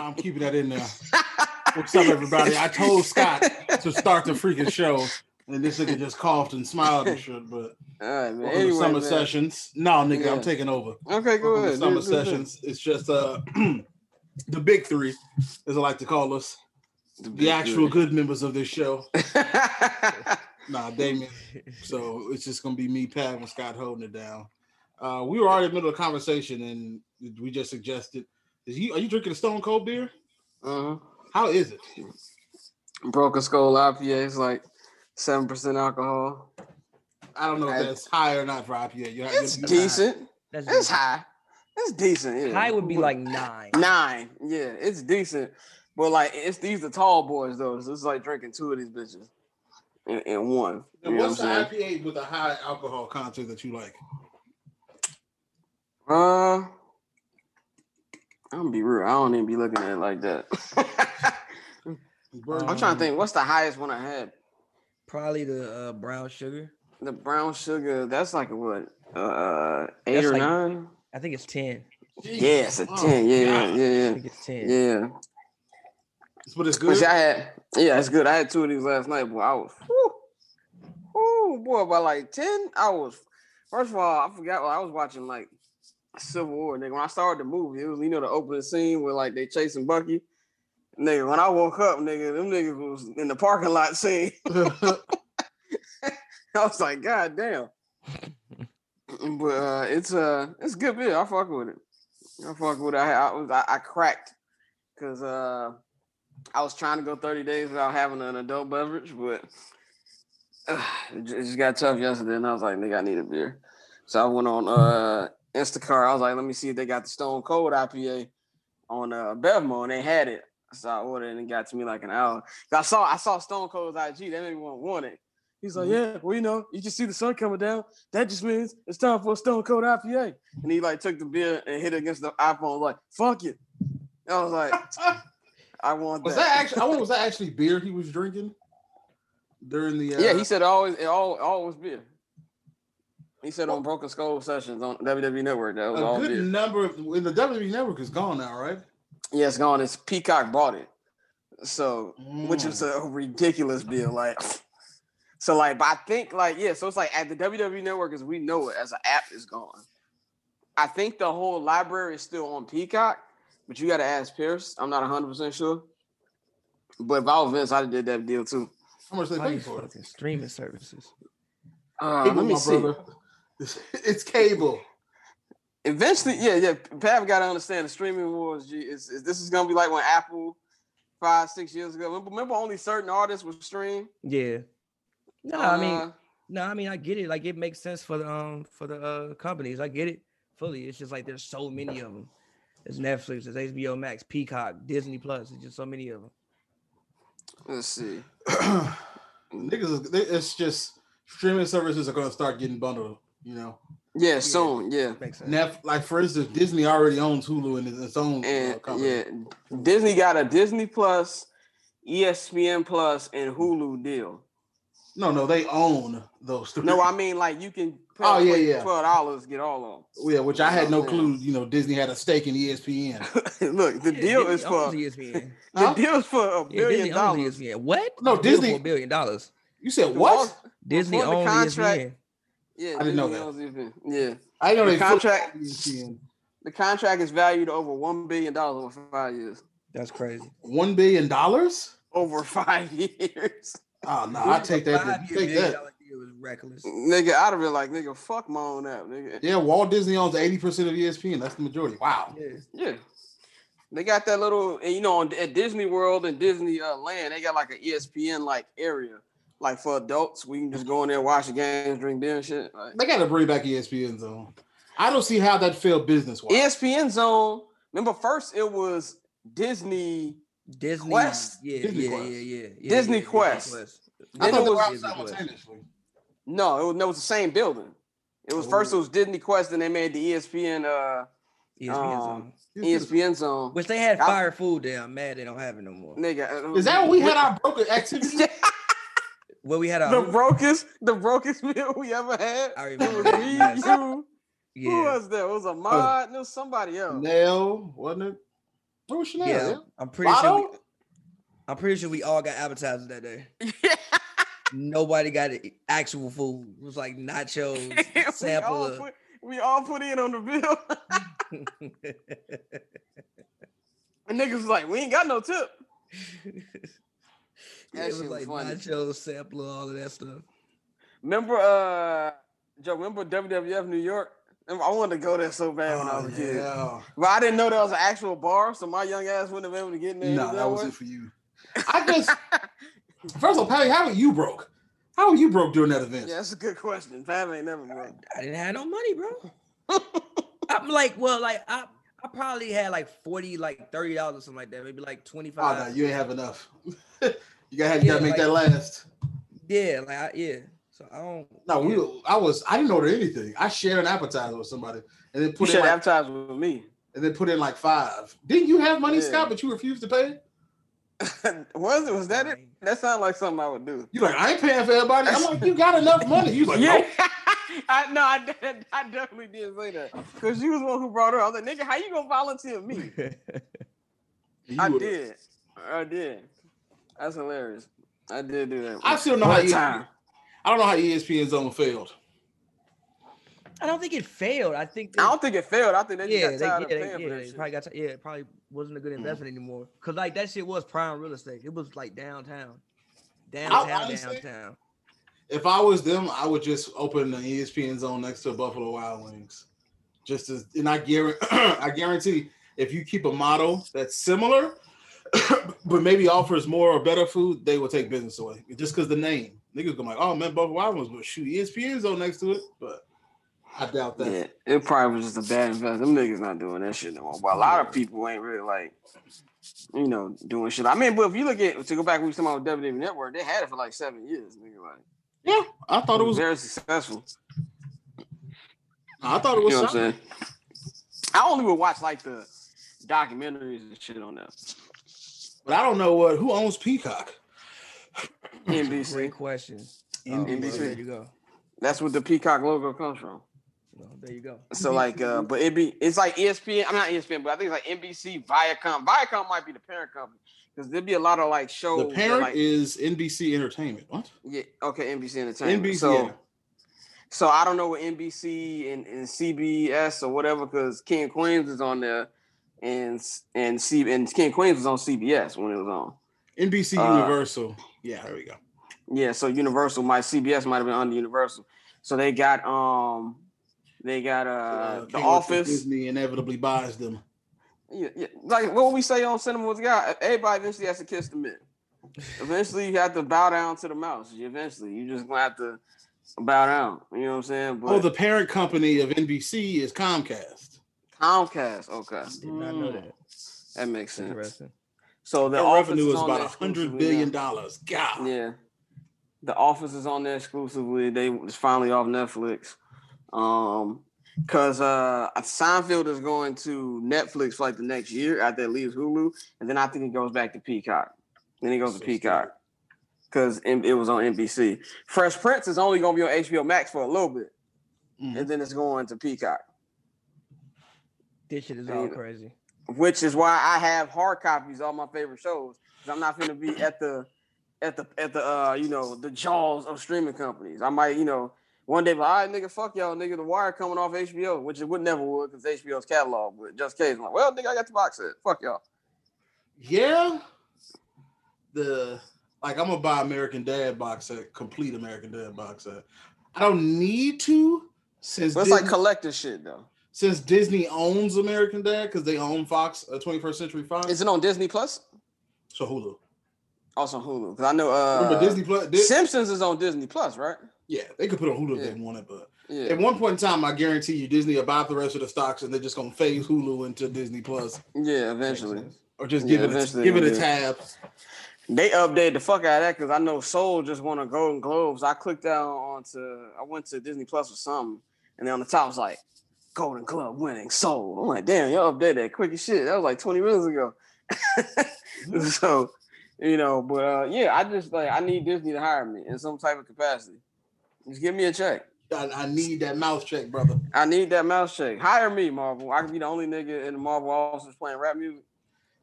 I'm keeping that in there. What's up, everybody? I told Scott to start the freaking show, and this nigga just coughed and smiled and shit. But all right, man. Welcome to Summer Sessions. No, nigga, I'm taking over. Okay, go ahead. Summer Sessions. It's just the big three, as I like to call us, the actual good members of this show. Nah, Damien. So it's just gonna be me, Pat, and Scott holding it down. We were already in the middle of the conversation, and we just suggested. Are you drinking a Stone Cold beer? How is it? Broken Skull IPA is like 7% alcohol. I don't know if that's high or not for IPA. It's decent. It's high. It's decent. Yeah. High would be like 9. 9. Yeah, it's decent. But like, these the tall boys though. So it's like drinking 2 of these bitches in one. And what's the IPA with a high alcohol content that you like? I'm gonna be real. I don't even be looking at it like that. I'm trying to think. What's the highest one I had? Probably the brown sugar. The brown sugar. That's like a what? 8 That's or like, 9? I think it's 10. Yeah, it's a 10. Yeah. I think it's 10. Yeah. But it's good. It's good. I had 2 of these last night, boy. I was, boy, by like 10, I was. First of all, I forgot. I was watching like Civil War, nigga. When I started the movie, it was the opening scene where like they chasing Bucky. Nigga, when I woke up, nigga, them niggas was in the parking lot scene. I was like, God damn. But it's good beer. I fuck with it. I cracked because I was trying to go 30 days without having an adult beverage, but it just got tough yesterday, and I was like, nigga, I need a beer. So I went on Instacart. I was like, let me see if they got the Stone Cold IPA on Bevmo, and they had it. So I ordered it, and it got to me like an hour. I saw Stone Cold's IG. That made me want it. He's like, yeah, well, you can see the sun coming down. That just means it's time for a Stone Cold IPA. And he like took the beer and hit it against the iPhone, like, fuck it. I was like, I want that. Was that actually beer he was drinking during the? Yeah, he said always beer. He said on Broken Skull Sessions on WWE Network that was all beer. A good number in the WWE Network is gone now, right? Yeah, it's gone. It's Peacock bought it, so which is a ridiculous deal. Like, so like, but I think like so it's like at the WWE Network as we know it as an app is gone. I think the whole library is still on Peacock, but you got to ask Pierce. I'm not 100% sure, but if I was Vince, I'd did that deal too. How much they pay for it? Streaming services. Let me see. Brother. It's cable. Eventually, Pat got to understand the streaming wars. This is gonna be like when Apple 5-6 years ago. Remember, only certain artists would stream. Yeah. I mean, I get it. Like, it makes sense for the companies. I get it fully. It's just like there's so many of them. There's Netflix, there's HBO Max, Peacock, Disney Plus. There's just so many of them. Let's see. Niggas, it's just streaming services are gonna start getting bundled. Yeah, soon. Yeah, makes sense. Like for instance, Disney already owns Hulu in its own company. Yeah, Disney got a Disney Plus, ESPN Plus, and Hulu deal. No, they own those three. No, I mean like you can pay $12 get all of them. Yeah, which I had no clue. Disney had a stake in ESPN. Look, the deal is for ESPN. The deal is for $1 billion. ESPN. What? No, Disney for $1 billion. You said what? Disney owns ESPN. Yeah, I didn't know that. Yeah, I know the contract. The contract is valued over $1 billion over 5 years. That's crazy. $1 billion over 5 years. Oh no, I take that. Take that. It was reckless. Nigga, I'd have been like, nigga, fuck my own app, nigga. Yeah, Walt Disney owns 80% of ESPN. That's the majority. Wow. Yeah. They got that little, at Disney World and Disney Land, they got like an ESPN like area. Like for adults, we can just go in there, watch the games, drink beer and shit. Like, they got to bring back ESPN Zone. I don't see how that failed business-wise. ESPN Zone. Remember, first it was Disney Quest. Disney Quest. I thought they were out simultaneously. No, it was the same building. It was first it was Disney Quest, and they made the ESPN Zone. Which they had fire food there. I'm mad they don't have it no more. Nigga, is that when we had our broken activity? Well, we had the brokest meal we ever had. I remember. It was me, you. Who was there? It was Ahmad. It was somebody else. Nail, wasn't it? Where was Chanel? Yeah, I'm pretty sure we all got appetizers that day. Nobody got actual food. It was like nachos, sample. We all put in on the bill. And niggas was like, we ain't got no tip. It was like nachos, sample, all of that stuff. Remember, Joe, remember WWF New York? I wanted to go there so bad when I was a kid. But I didn't know there was an actual bar, so my young ass wouldn't have been able to get in there. No, that wasn't for you. I just, first of all, Patty, how are you broke? How were you broke during that event? Yeah, that's a good question. Pat ain't never broke. I didn't have no money, bro. I'm like, I probably had like $40, like $30 or something like that. Maybe like $25. Oh, no, you ain't have enough. you gotta make that last. Yeah, So I don't. No, I didn't order anything. I shared an appetizer with somebody, and then put in like, appetizer with me, and then put in like 5. Didn't you have money, Scott? But you refused to pay. Was that it? That sounded like something I would do. You like, I ain't paying for everybody. I'm like, you got enough money. You like, yeah. Nope. I definitely did say that because you was the one who brought her. I was like, nigga, how you gonna volunteer me? I did. That's hilarious. I did do that. I still know how time. I don't know how ESPN Zone failed. I don't think it failed. I don't think it failed. I think they just got tired of paying for that shit. It probably wasn't a good investment anymore. Cause like that shit was prime real estate. It was like downtown. If I was them, I would just open the ESPN Zone next to Buffalo Wild Wings. And I guarantee if you keep a model that's similar, but maybe offers more or better food, they will take business away. Just because the name. Niggas go like, oh man, Buffalo Wild Wings, but shoot, ESPN Zone next to it. But I doubt that. Yeah, it probably was just a bad investment. Them niggas not doing that shit no more. But a lot of people ain't really like, doing shit. I mean, but if you look at, to go back when we talking about WWE Network, they had it for like 7 years, nigga. Like, yeah, I thought it was very successful. I thought it was. You know what I'm saying? I only would watch like the documentaries and shit on that. But I don't know who owns Peacock. NBC. Great question. NBC. There you go. That's what the Peacock logo comes from. Well, there you go. So like, but it's like ESPN. I'm not ESPN, but I think it's like NBC, Viacom. Viacom might be the parent company because there'd be a lot of like shows. The parent is NBC Entertainment. What? Yeah. Okay. NBC Entertainment. NBC. So I don't know what NBC and CBS or whatever because King of Queens is on there, and King of Queens was on CBS when it was on. NBC Universal. Yeah, there we go. Yeah, so CBS might have been under Universal. So they got The Office. Disney inevitably buys them. Yeah. Like what we say on Cinema with God, everybody eventually has to kiss the man. Eventually you have to bow down to the mouse. Eventually, you just gonna have to bow down. You know what I'm saying? But the parent company of NBC is Comcast. Comcast, okay. Did not know that. That makes sense. Interesting. So the revenue is about $100 billion. God. Yeah. The Office is on there exclusively. It's finally off Netflix. Because Seinfeld is going to Netflix for like the next year after it leaves Hulu. And then I think it goes back to Peacock. Then it goes to Peacock. Because it was on NBC. Fresh Prince is only going to be on HBO Max for a little bit. Mm-hmm. And then it's going to Peacock. This shit is all crazy. Which is why I have hard copies of all my favorite shows. Because I'm not going to be at the the jaws of streaming companies. I might, one day, but all right, nigga, fuck y'all, nigga, The Wire coming off HBO, which it would never would because HBO's catalog, but just case. I'm like, well, nigga, I got the box set. Fuck y'all. Yeah. I'm gonna buy American Dad box set, complete American Dad box set. I don't need to since it's like collector shit though. Since Disney owns American Dad because they own Fox, 21st Century Fox. Is it on Disney Plus? So Hulu. Also on Hulu because I know remember Disney Plus. Simpsons is on Disney Plus, right? Yeah, they could put on Hulu if they wanted, but at one point in time, I guarantee you, Disney will buy up the rest of the stocks and they're just gonna phase Hulu into Disney Plus. Yeah, eventually, or just give it a tab. They updated the fuck out of that because I know Soul just won a Golden Globes. I clicked I went to Disney Plus or something, and then on the top was like Golden Globe winning Soul. I'm like, damn, y'all updated that quick as shit. That was like 20 minutes ago. So. I just I need Disney to hire me in some type of capacity. Just give me a check. I need that mouse check, brother. I need that mouse check. Hire me, Marvel. I can be the only nigga in the Marvel office playing rap music.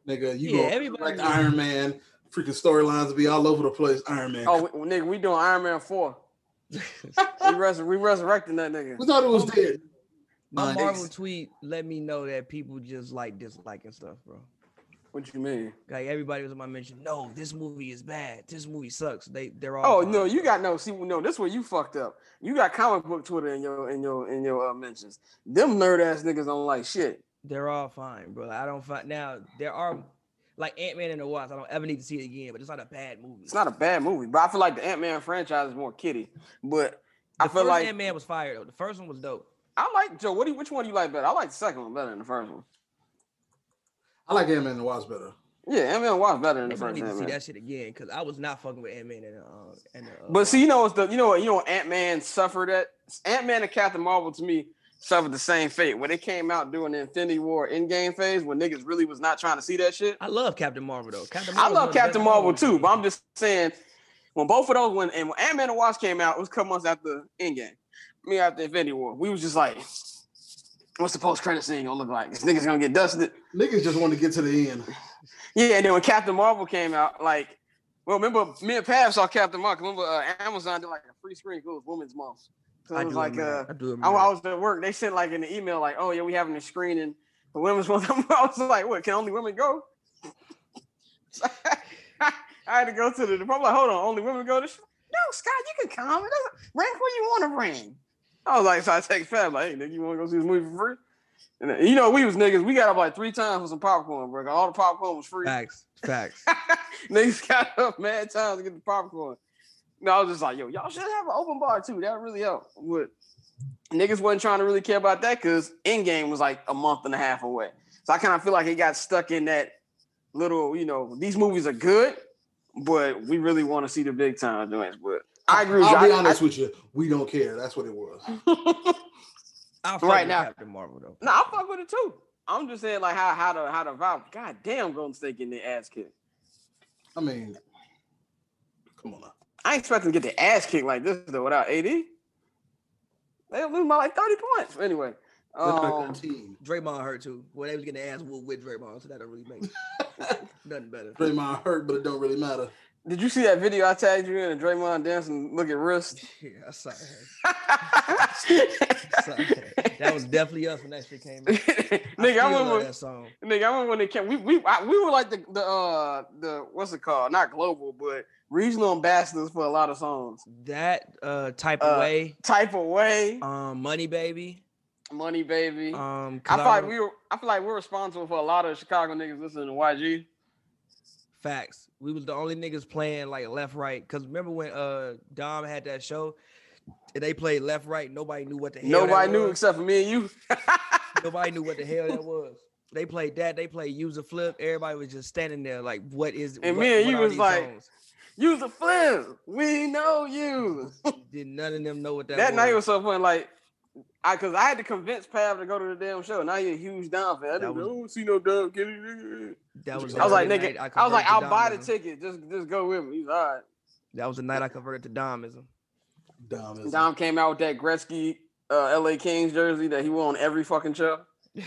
Nigga, you gonna like Iron Man. Freaking storylines will be all over the place. Iron Man. Oh, nigga, we doing Iron Man 4. we resurrecting that nigga. We thought it was dead. My Marvel tweet let me know that people just like disliking stuff, bro. What you mean? Like everybody was on my mention. No, this movie is bad. This movie sucks. They're all. Oh fine. No, you got no. See, no, this is where you fucked up. You got comic book Twitter in your mentions. Them nerd ass niggas don't like shit. They're all fine, bro. I don't find now. There are like Ant-Man and the Wasp. I don't ever need to see it again, but it's not a bad movie. It's not a bad movie, but I feel like the Ant-Man franchise is more kiddie. But I feel like Ant-Man was fire though. The first one was dope. I like Joe. Which one do you like better? I like the second one better than the first one. I like Ant-Man and the Wasp better. Yeah, Ant-Man and Wasp better than the first. I need to see that shit again because I was not fucking with Ant-Man and But see, you know what Ant-Man suffered at? Ant-Man and Captain Marvel to me suffered the same fate when they came out during the Infinity War Endgame phase when niggas really was not trying to see that shit. I love Captain Marvel though. I love Captain Marvel too, but I'm just saying when both of those when Ant-Man and Wasp came out, it was a couple months after Endgame. After Infinity War, we was just like, what's the post-credit scene gonna look like? This nigga's gonna get dusted. Niggas just want to get to the end. Yeah, and then when Captain Marvel came out, like, well, remember me and Pav saw Captain Marvel. Remember Amazon did like a free screen for Women's Month. So it was like, I was at work. They sent like in the email like, oh yeah, we having a screening for Women's Month. I was like, what? Can only women go? I had to go to the department. Like, hold on, only women go to. No, Scott, you can come. Rank where you want to rank. I was like, so I take Fab, like, hey, nigga, you want to go see this movie for free? And then, you know, we was niggas, we got up like 3 times for some popcorn, bro. All the popcorn was free. Facts. Niggas got up mad times to get the popcorn. No, I was just like, yo, y'all should have an open bar too. That would really help. But niggas wasn't trying to really care about that because Endgame was like a month and a half away. So I kind of feel like it got stuck in that little, you know, these movies are good, but we really want to see the big time joints. But I agree with you. I'll be honest with you. We don't care. That's what it was. I'll fuck with Captain Marvel though. No, I'll fuck with it too. I'm just saying like how the vibe. God damn, Golden State getting their ass kicked. I mean, come on. I ain't expecting to get their ass kicked like this though without AD. They'll lose by like 30 points. Anyway. Draymond hurt too. Well, they was getting their ass whooped with Draymond, so that don't really make nothing better. Draymond hurt, but it don't really matter. Did you see that video I tagged you in and Draymond dancing, look at wrist? Yeah, I saw that. That was definitely us when that shit came out. Nigga, I remember that song. Nigga, I remember when it came. We were like the what's it called? Not global, but regional ambassadors for a lot of songs. That type of way. Money Baby. I feel like we're responsible for a lot of Chicago niggas listening to YG. Facts. We was the only niggas playing like left right. Cause remember when Dom had that show and they played left right, nobody knew what the hell. Nobody knew except for me and you. Nobody knew what the hell that was. They played that. They played Use a Flip. Everybody was just standing there like, what is? And me and you was like, songs? Use a Flip. We know you. Did none of them know what that? That night was so fun. Like, because I had to convince Pav to go to the damn show. Now you're a huge Dom fan. I don't see no Dom Kennedy. That was. I was like, nigga. I was like, I'll buy the ticket. Just go with me. He's all right. That was the night I converted to Domism. Dom came out with that Gretzky LA Kings jersey that he wore on every fucking show.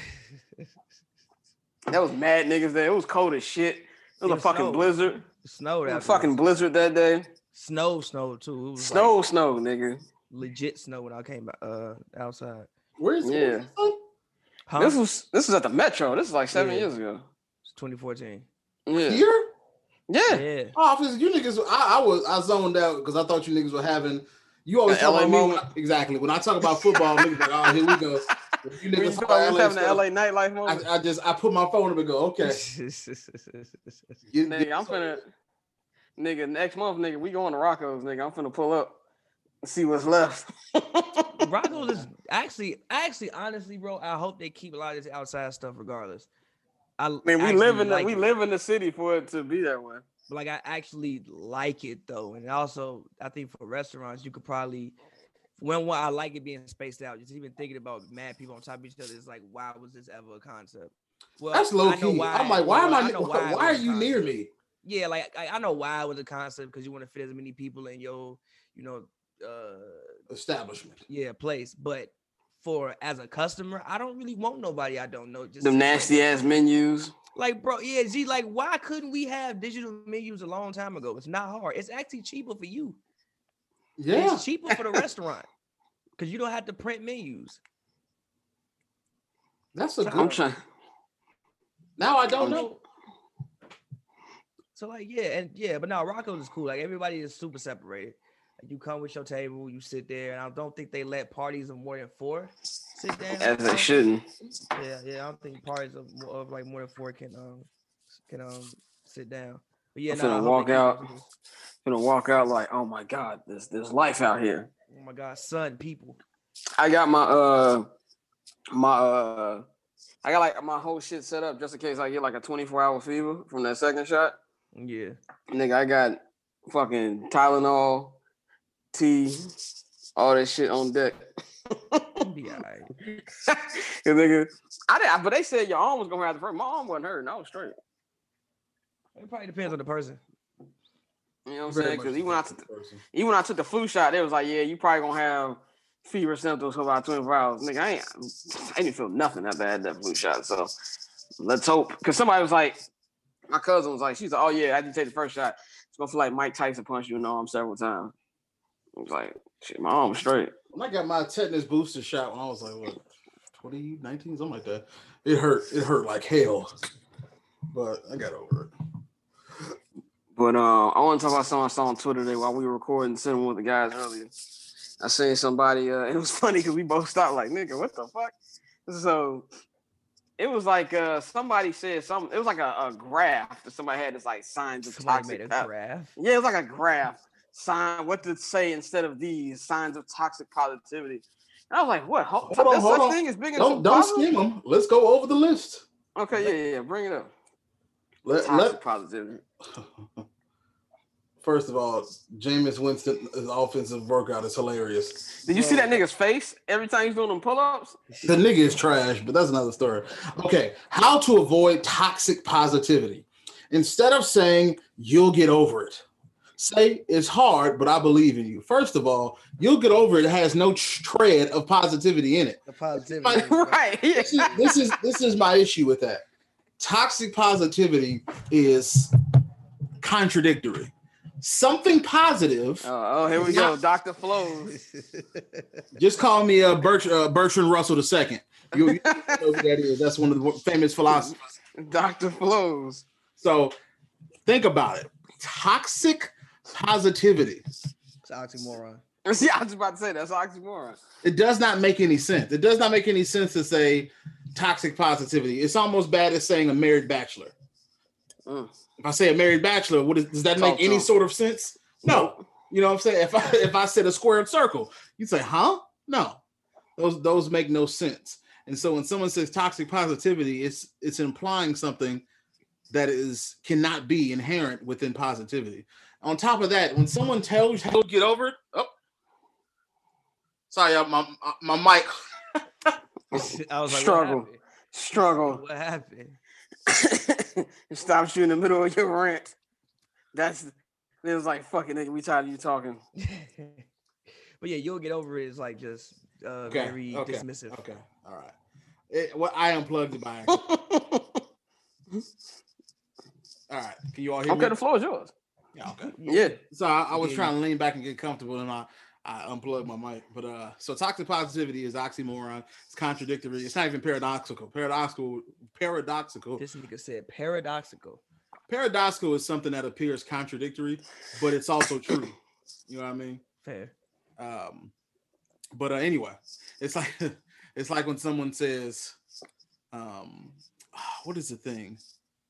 That was mad niggas there. It was cold as shit. It was a fucking blizzard. It snowed. It was a fucking blizzard that day. Snow too. It was snow, nigga. Legit snow when I came outside. Where is it? Huh? This was at the Metro. This is like 7 years ago. It's 2014. Yeah. Here? Yeah. Oh, you niggas. I zoned out because I thought you niggas were having. You always talk about me exactly when I talk about football. Niggas like, oh, here we go. You niggas having the LA nightlife moment. I put my phone up and go, okay. Nigga, I'm finna. Nigga, next month, nigga, we going to Rocco's, nigga. I'm finna pull up and see what's left. Rocco's is actually, honestly, bro. I hope they keep a lot of this outside stuff, regardless. I mean, we live in the city for it to be that way. But like, I actually like it though, and also I think for restaurants, you could probably. One, I like it being spaced out. Just even thinking about mad people on top of each other, it's like, why was this ever a concept? Well, that's low key. I'm like, why are you near me? Yeah, like I know why it was a concept because you want to fit as many people in your, establishment. Yeah, place. But as a customer, I don't really want nobody I don't know. Just them nasty ass menus. Like, bro, yeah, G, like, why couldn't we have digital menus a long time ago? It's not hard. It's actually cheaper for you. Yeah. It's cheaper for the restaurant because you don't have to print menus. That's a So good. I'm trying. Now I don't know. So like, yeah, but now Rocco's is cool. Like everybody is super separated. Like you come with your table, you sit there, and I don't think they let parties of more than 4 sit down. As they shouldn't. Yeah, I don't think parties of like more than 4 can sit down. But yeah, I'm finna walk out. Cool. Gonna walk out like, oh my God, there's life out here. Oh my God, son, people. I got I got like my whole shit set up just in case I get like a 24-hour fever from that second shot. Yeah. Nigga, I got fucking Tylenol, tea, all that shit on deck. Be all right. Nigga, but they said your arm was gonna have the first. My arm wasn't hurting. I was straight. It probably depends on the person. You know what I'm saying? Because even when I took the flu shot, they was like, yeah, you probably gonna have fever symptoms for about 24 hours. Nigga, I didn't feel nothing that bad that flu shot. So let's hope. Because somebody was like, my cousin was like, she's like, oh yeah, after you take the first shot, it's gonna feel like Mike Tyson punched you in the arm several times. I was like, shit, my arm was straight. When I got my tetanus booster shot when I was like, what, 2019, something like that. It hurt like hell. But I got over it. But I want to talk about something I saw on Twitter today while we were recording cinema with the guys earlier. I seen somebody, it was funny because we both stopped like, nigga, what the fuck? So it was like somebody said something. It was like a graph that somebody had. This like signs of toxic. Made a graph. Yeah, it was like a graph. Sign what to say instead of these signs of toxic positivity. And I was like, what? Hold on. Thing is big enough. Don't skim them. Let's go over the list. Okay, yeah. Bring it up. Toxic positivity. First of all, Jameis Winston's offensive workout is hilarious. Did you see that nigga's face every time he's doing them pull-ups? The nigga is trash, but that's another story. Okay, how to avoid toxic positivity. Instead of saying, you'll get over it, say, it's hard, but I believe in you. First of all, you'll get over it. It has no tread of positivity in it. The positivity. Right. This is my issue with that. Toxic positivity is contradictory. Something positive. Oh, here we go. Dr. Flows. Just call me Bertrand Russell II. You know who that is. That's one of the famous philosophers. Dr. Flows. So think about it. Toxic positivity. It's an oxymoron. Yeah, I was about to say that's oxymoron. It does not make any sense. It does not make any sense to say toxic positivity. It's almost bad as saying a married bachelor. If I say a married bachelor, does that make any sort of sense? No. You know what I'm saying? If I said a squared circle, you'd say, huh? No. Those make no sense. And so when someone says toxic positivity, it's implying something that cannot be inherent within positivity. On top of that, when someone tells you to get over it, sorry, my mic. I was like, struggle. What happened? It stops you in the middle of your rant. It was like, fuck it, nigga, we tired of you talking. But yeah, you'll get over it. It's like just very dismissive. Okay, all right. I unplugged it by accident. All right, can you all hear me? Okay, the floor is yours. Yeah, okay. Yeah. So I was trying to lean back and get comfortable, and I unplugged my mic. But so toxic positivity is oxymoron. It's contradictory. It's not even paradoxical. Paradoxical. This nigga said paradoxical. Paradoxical is something that appears contradictory, but it's also true. You know what I mean? Fair. But anyway, it's like when someone says, what is the thing?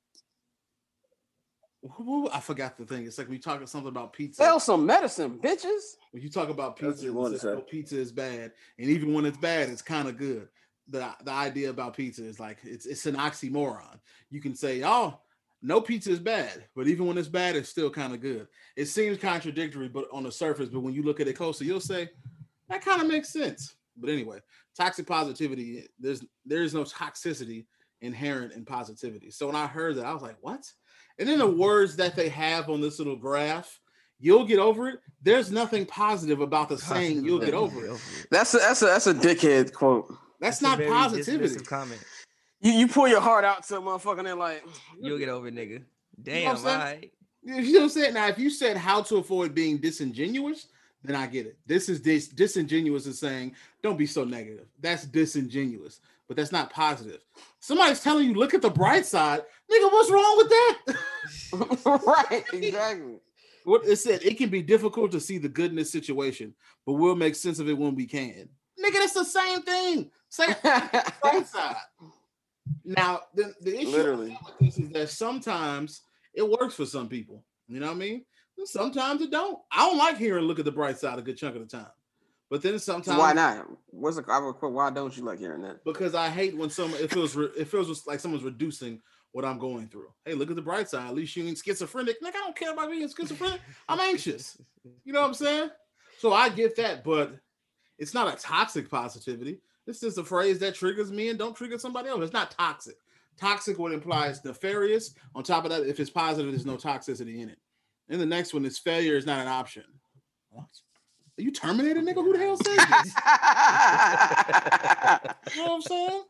I forgot the thing. It's like we talk something about pizza. Sell some medicine, bitches. When you talk about pizza, pizza is bad, and even when it's bad, it's kind of good. The idea about pizza is like it's an oxymoron. You can say, oh, no pizza is bad, but even when it's bad, it's still kind of good. It seems contradictory, but on the surface, but when you look at it closer, you'll say that kind of makes sense. But anyway, toxic positivity, there's no toxicity inherent in positivity. So when I heard that, I was like, what? And then the words that they have on this little graph, you'll get over it. There's nothing positive about the saying you'll get over it. That's a dickhead quote. That's not positivity. Comment. You pull your heart out to a motherfucker and they're like, you'll get over it, nigga. Damn, you know all right. You know what I'm saying? Now, if you said how to avoid being disingenuous, then I get it. This is disingenuous is saying, don't be so negative. That's disingenuous, but that's not positive. Somebody's telling you, look at the bright side. Nigga, what's wrong with that? Right, exactly. What it said, it can be difficult to see the good in this situation, but we'll make sense of it when we can. Nigga, that's the same thing. Same bright side. Now, the issue with this is that sometimes it works for some people. You know what I mean? And sometimes it don't. I don't like hearing look at the bright side a good chunk of the time. But then sometimes why not? Why don't you like hearing that? Because I hate when it feels like someone's reducing what I'm going through. Hey, look at the bright side. At least you ain't schizophrenic. Like, I don't care about being schizophrenic. I'm anxious. You know what I'm saying? So I get that, but it's not a toxic positivity. It's just a phrase that triggers me and don't trigger somebody else. It's not toxic. Toxic would imply it's nefarious. On top of that, if it's positive, there's no toxicity in it. And the next one is failure is not an option. What? Are you terminated, nigga? Who the hell says this? You know what I'm saying?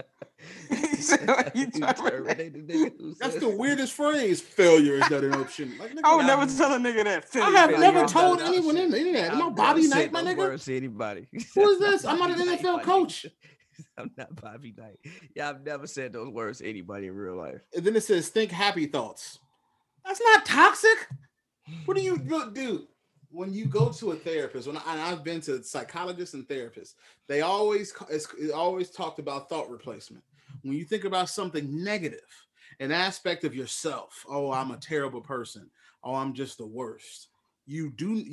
That's the weirdest phrase. Failure is not an option. Like, nigga, I would never tell a nigga that. I have never told anyone in the internet. Am I Bobby Knight, my nigga? To anybody. Who is this? I'm not an NFL coach. I'm not Bobby Knight. Yeah, I've never said those words to anybody in real life. And then it says, think happy thoughts. That's not toxic. What do you do? When you go to a therapist, I've been to psychologists and therapists, they always talked about thought replacement. When you think about something negative, an aspect of yourself, oh, I'm a terrible person, oh, I'm just the worst. You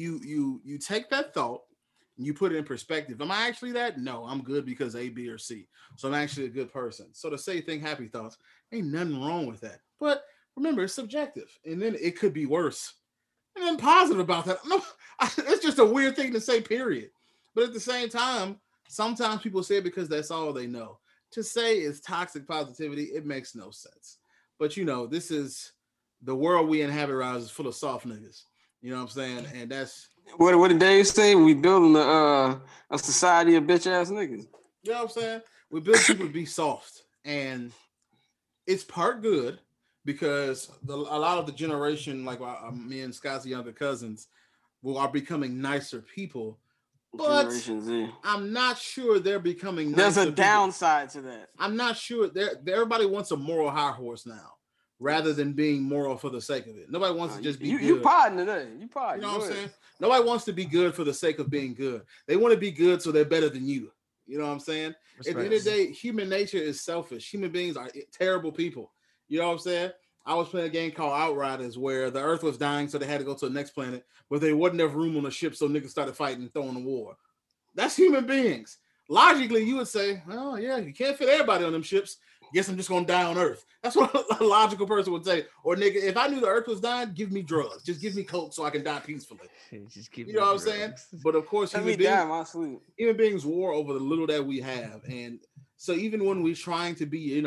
take that thought and you put it in perspective. Am I actually that? No, I'm good because A, B, or C. So I'm actually a good person. So to say think happy thoughts, ain't nothing wrong with that. But remember, it's subjective, and then it could be worse. And I'm positive about that. No, it's just a weird thing to say, period. But at the same time, sometimes people say it because that's all they know. To say it's toxic positivity, it makes no sense. But, this is the world we inhabit around is full of soft niggas. You know what I'm saying? And that's... What did Dave say? We building a society of bitch-ass niggas. You know what I'm saying? We build people to be soft. And it's part good, because a lot of the generation, like me and Scott's younger cousins, are becoming nicer people. But I'm not sure they're becoming nicer. There's a downside to that. I'm not sure. Everybody wants a moral high horse now, rather than being moral for the sake of it. Nobody wants to just be good. You podding today. You podding. You know what I'm saying? Nobody wants to be good for the sake of being good. They want to be good so they're better than you. You know what I'm saying? At the end of the day, human nature is selfish. Human beings are terrible people. You know what I'm saying? I was playing a game called Outriders where the Earth was dying, so they had to go to the next planet, but there wasn't enough room on the ship, so niggas started fighting and throwing the war. That's human beings. Logically, you would say, oh, yeah, you can't fit everybody on them ships. Guess I'm just going to die on Earth. That's what a logical person would say. Or, nigga, if I knew the Earth was dying, give me drugs. Just give me coke so I can die peacefully. Just give you know what I'm saying? But, of course, human beings war over the little that we have. And so even when we're trying to be,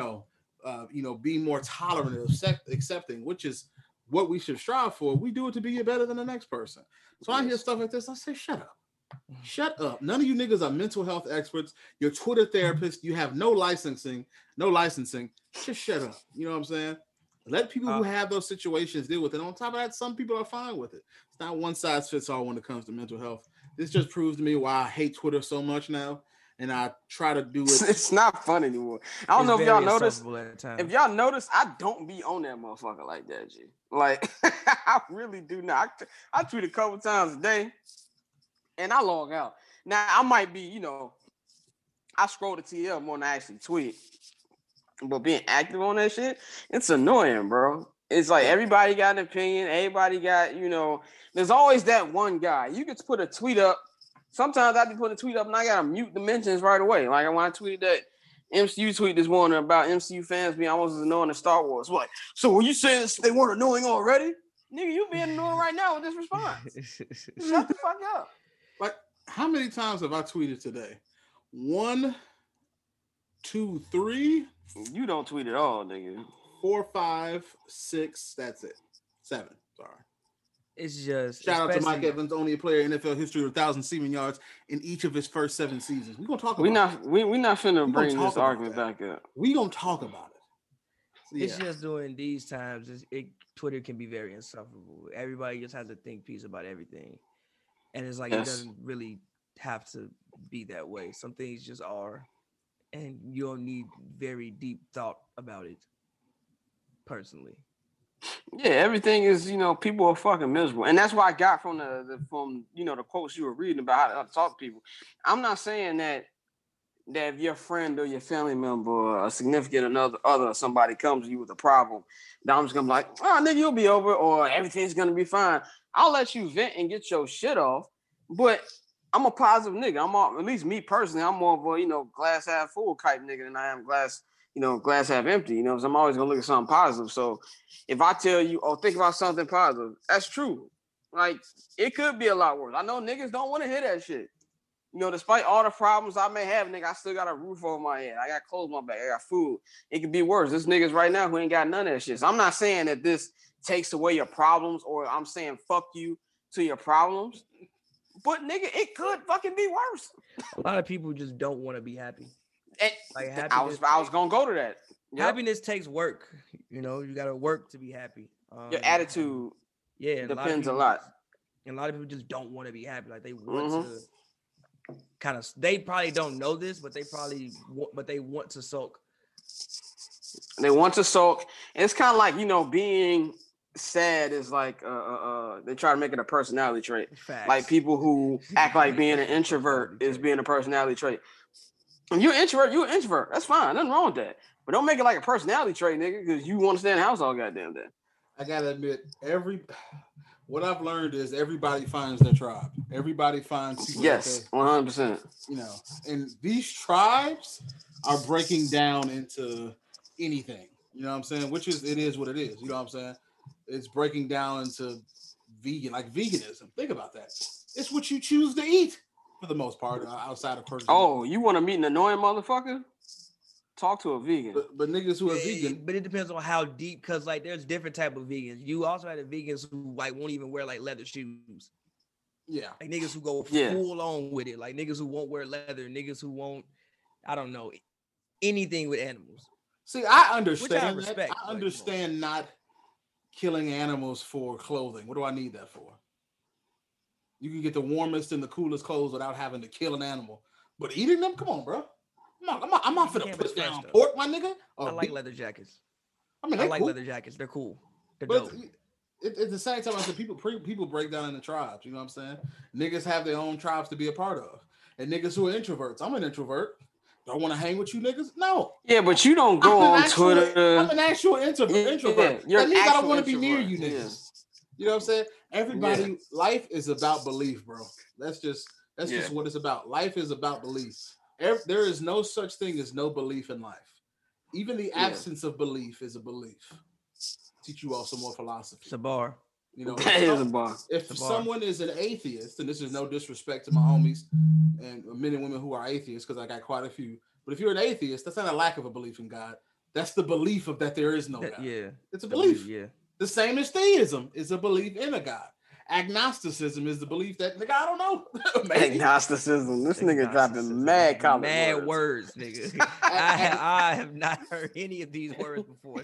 be more tolerant and accepting, which is what we should strive for, we do it to be better than the next person. So I hear stuff like this, I say, shut up. Shut up. None of you niggas are mental health experts. You're Twitter therapists. You have no licensing. Just shut up. You know what I'm saying? Let people who have those situations deal with it. On top of that, some people are fine with it. It's not one size fits all when it comes to mental health. This just proves to me why I hate Twitter so much now. And I try to do it. It's not fun anymore. I don't know if y'all notice. If y'all notice, I don't be on that motherfucker like that, G. Like, I really do not. I tweet a couple times a day, and I log out. Now, I might be, I scroll the TL more than I actually tweet. But being active on that shit, it's annoying, bro. It's like everybody got an opinion. Everybody got, there's always that one guy. You could put a tweet up. Sometimes I be putting a tweet up and I gotta mute the mentions right away. Like when I tweeted that MCU tweet this morning about MCU fans being almost as annoying as Star Wars. What? So when you say they weren't annoying already? Nigga, you being annoying right now with this response. Shut the fuck up. Like, how many times have I tweeted today? 1, 2, 3. You don't tweet at all, nigga. 4, 5, 6. That's it. 7. Sorry. It's just shout out to Mike Evans, only a player in NFL history with 1,000 receiving yards in each of his first 7 seasons. We're gonna talk about we're not finna bring this argument back up. We gonna talk about it. So, it's just during these times, Twitter can be very insufferable. Everybody just has to think piece about everything. And it's like it doesn't really have to be that way. Some things just are. And you don't need very deep thought about it. Personally. Yeah, everything is, people are fucking miserable. And that's why I got from the quotes you were reading about how to talk to people. I'm not saying that if your friend or your family member or a significant other or somebody comes to you with a problem, that I'm just gonna be like, oh, nigga, you'll be over, or everything's gonna be fine. I'll let you vent and get your shit off, but I'm a positive nigga. At least me personally, I'm more of a, glass half full type nigga than I am glass half empty, so I'm always gonna look at something positive. So if I tell you, think about something positive, that's true. Like, it could be a lot worse. I know niggas don't want to hear that shit. Despite all the problems I may have, nigga, I still got a roof over my head. I got clothes on my back. I got food. It could be worse. This niggas right now who ain't got none of that shit. So I'm not saying that this takes away your problems, or I'm saying fuck you to your problems. But nigga, it could fucking be worse. A lot of people just don't want to be happy. Like, I was gonna go to that. Yep. Happiness takes work. You gotta work to be happy. Your attitude, depends a lot. And a lot of people just don't want to be happy. Like, they want to they probably don't know this, but they want to sulk. They want to sulk. And it's kind of like, being sad is like they try to make it a personality trait. Facts. Like, people who act like being an introvert is being a personality trait. When you're an introvert, that's fine. Nothing wrong with that. But don't make it like a personality trait, nigga, because you want to stay in the house all goddamn day. I gotta admit, what I've learned is everybody finds their tribe. Everybody finds people. Yes, 100%. And these tribes are breaking down into anything. You know what I'm saying? It is what it is. You know what I'm saying? It's breaking down into veganism. Think about that. It's what you choose to eat for the most part, outside of person. Oh, you want to meet an annoying motherfucker? Talk to a vegan. But niggas who are vegan. But it depends on how deep, because there's different type of vegans. You also have the vegans who won't even wear leather shoes. Yeah. Like niggas who go full on with it. Like niggas who won't wear leather. Niggas who won't, I don't know, anything with animals. See, I understand. Which I respect. I understand not killing animals for clothing. What do I need that for? You can get the warmest and the coolest clothes without having to kill an animal. But eating them, come on, bro. I'm not finna put down pork, my nigga. I like leather jackets. I like leather jackets. They're cool. They're dope. At the same time, I said people break down into tribes. You know what I'm saying? Niggas have their own tribes to be a part of. And niggas who are introverts. I'm an introvert. Do I want to hang with you niggas? No. Yeah, but you don't go on Twitter. I'm an actual introvert. You're that means I don't want to be near you niggas. Yeah. You know what I'm saying? Everybody, life is about belief, bro. That's just what it's about. Life is about belief. There is no such thing as no belief in life. Even the absence of belief is a belief. Teach you all some more philosophy. It's a bar. That is a bar. If someone is an atheist, and this is no disrespect to my homies and men and women who are atheists, because I got quite a few, but if you're an atheist, that's not a lack of a belief in God. That's the belief of that there is no God. Yeah. It's a belief. Yeah. The same as theism is a belief in a God. Agnosticism is the belief that, nigga, I don't know. Agnosticism. This nigga dropping mad words, nigga. I have not heard any of these words before.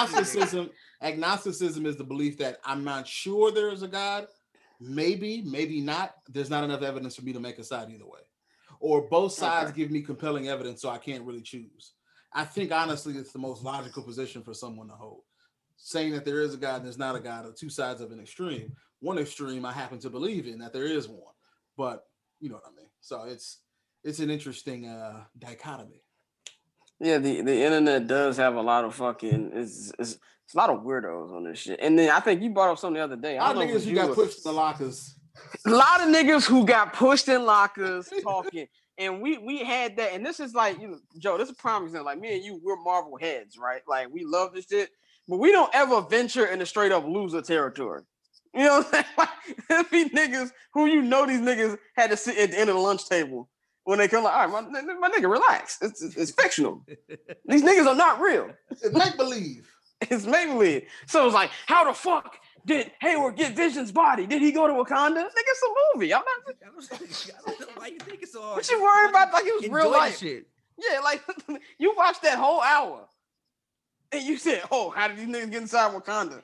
Agnosticism is the belief that I'm not sure there is a God. Maybe not. There's not enough evidence for me to make a side either way. Or both sides give me compelling evidence, so I can't really choose. I think, honestly, it's the most logical position for someone to hold. Saying that there is a God and there's not a God are two sides of an extreme. One extreme I happen to believe in, that there is one, but you know what I mean. So it's an interesting dichotomy. Yeah, the internet does have a lot of fucking it's a lot of weirdos on this shit. And then I think you brought up something the other day. A lot of niggas who got pushed in the lockers. A lot of niggas who got pushed in lockers talking. And we had that, and this is like, Joe, this is a prime example. Like me and you, we're Marvel heads, right? Like we love this shit, but we don't ever venture into straight up loser territory. You know what I'm saying? Like, there be niggas who these niggas had to sit at the end of the lunch table when they come like, all right, my nigga, relax. It's fictional. These niggas are not real. It's make believe. It's make believe. So it's like, how the fuck Did Hayward get Vision's body? Did he go to Wakanda? Nigga, it's a movie. I'm not. I don't know why you think it's so hard. What you worried about? Like it was real life. Shit. Yeah, like you watched that whole hour, and you said, "Oh, how did these niggas get inside Wakanda?"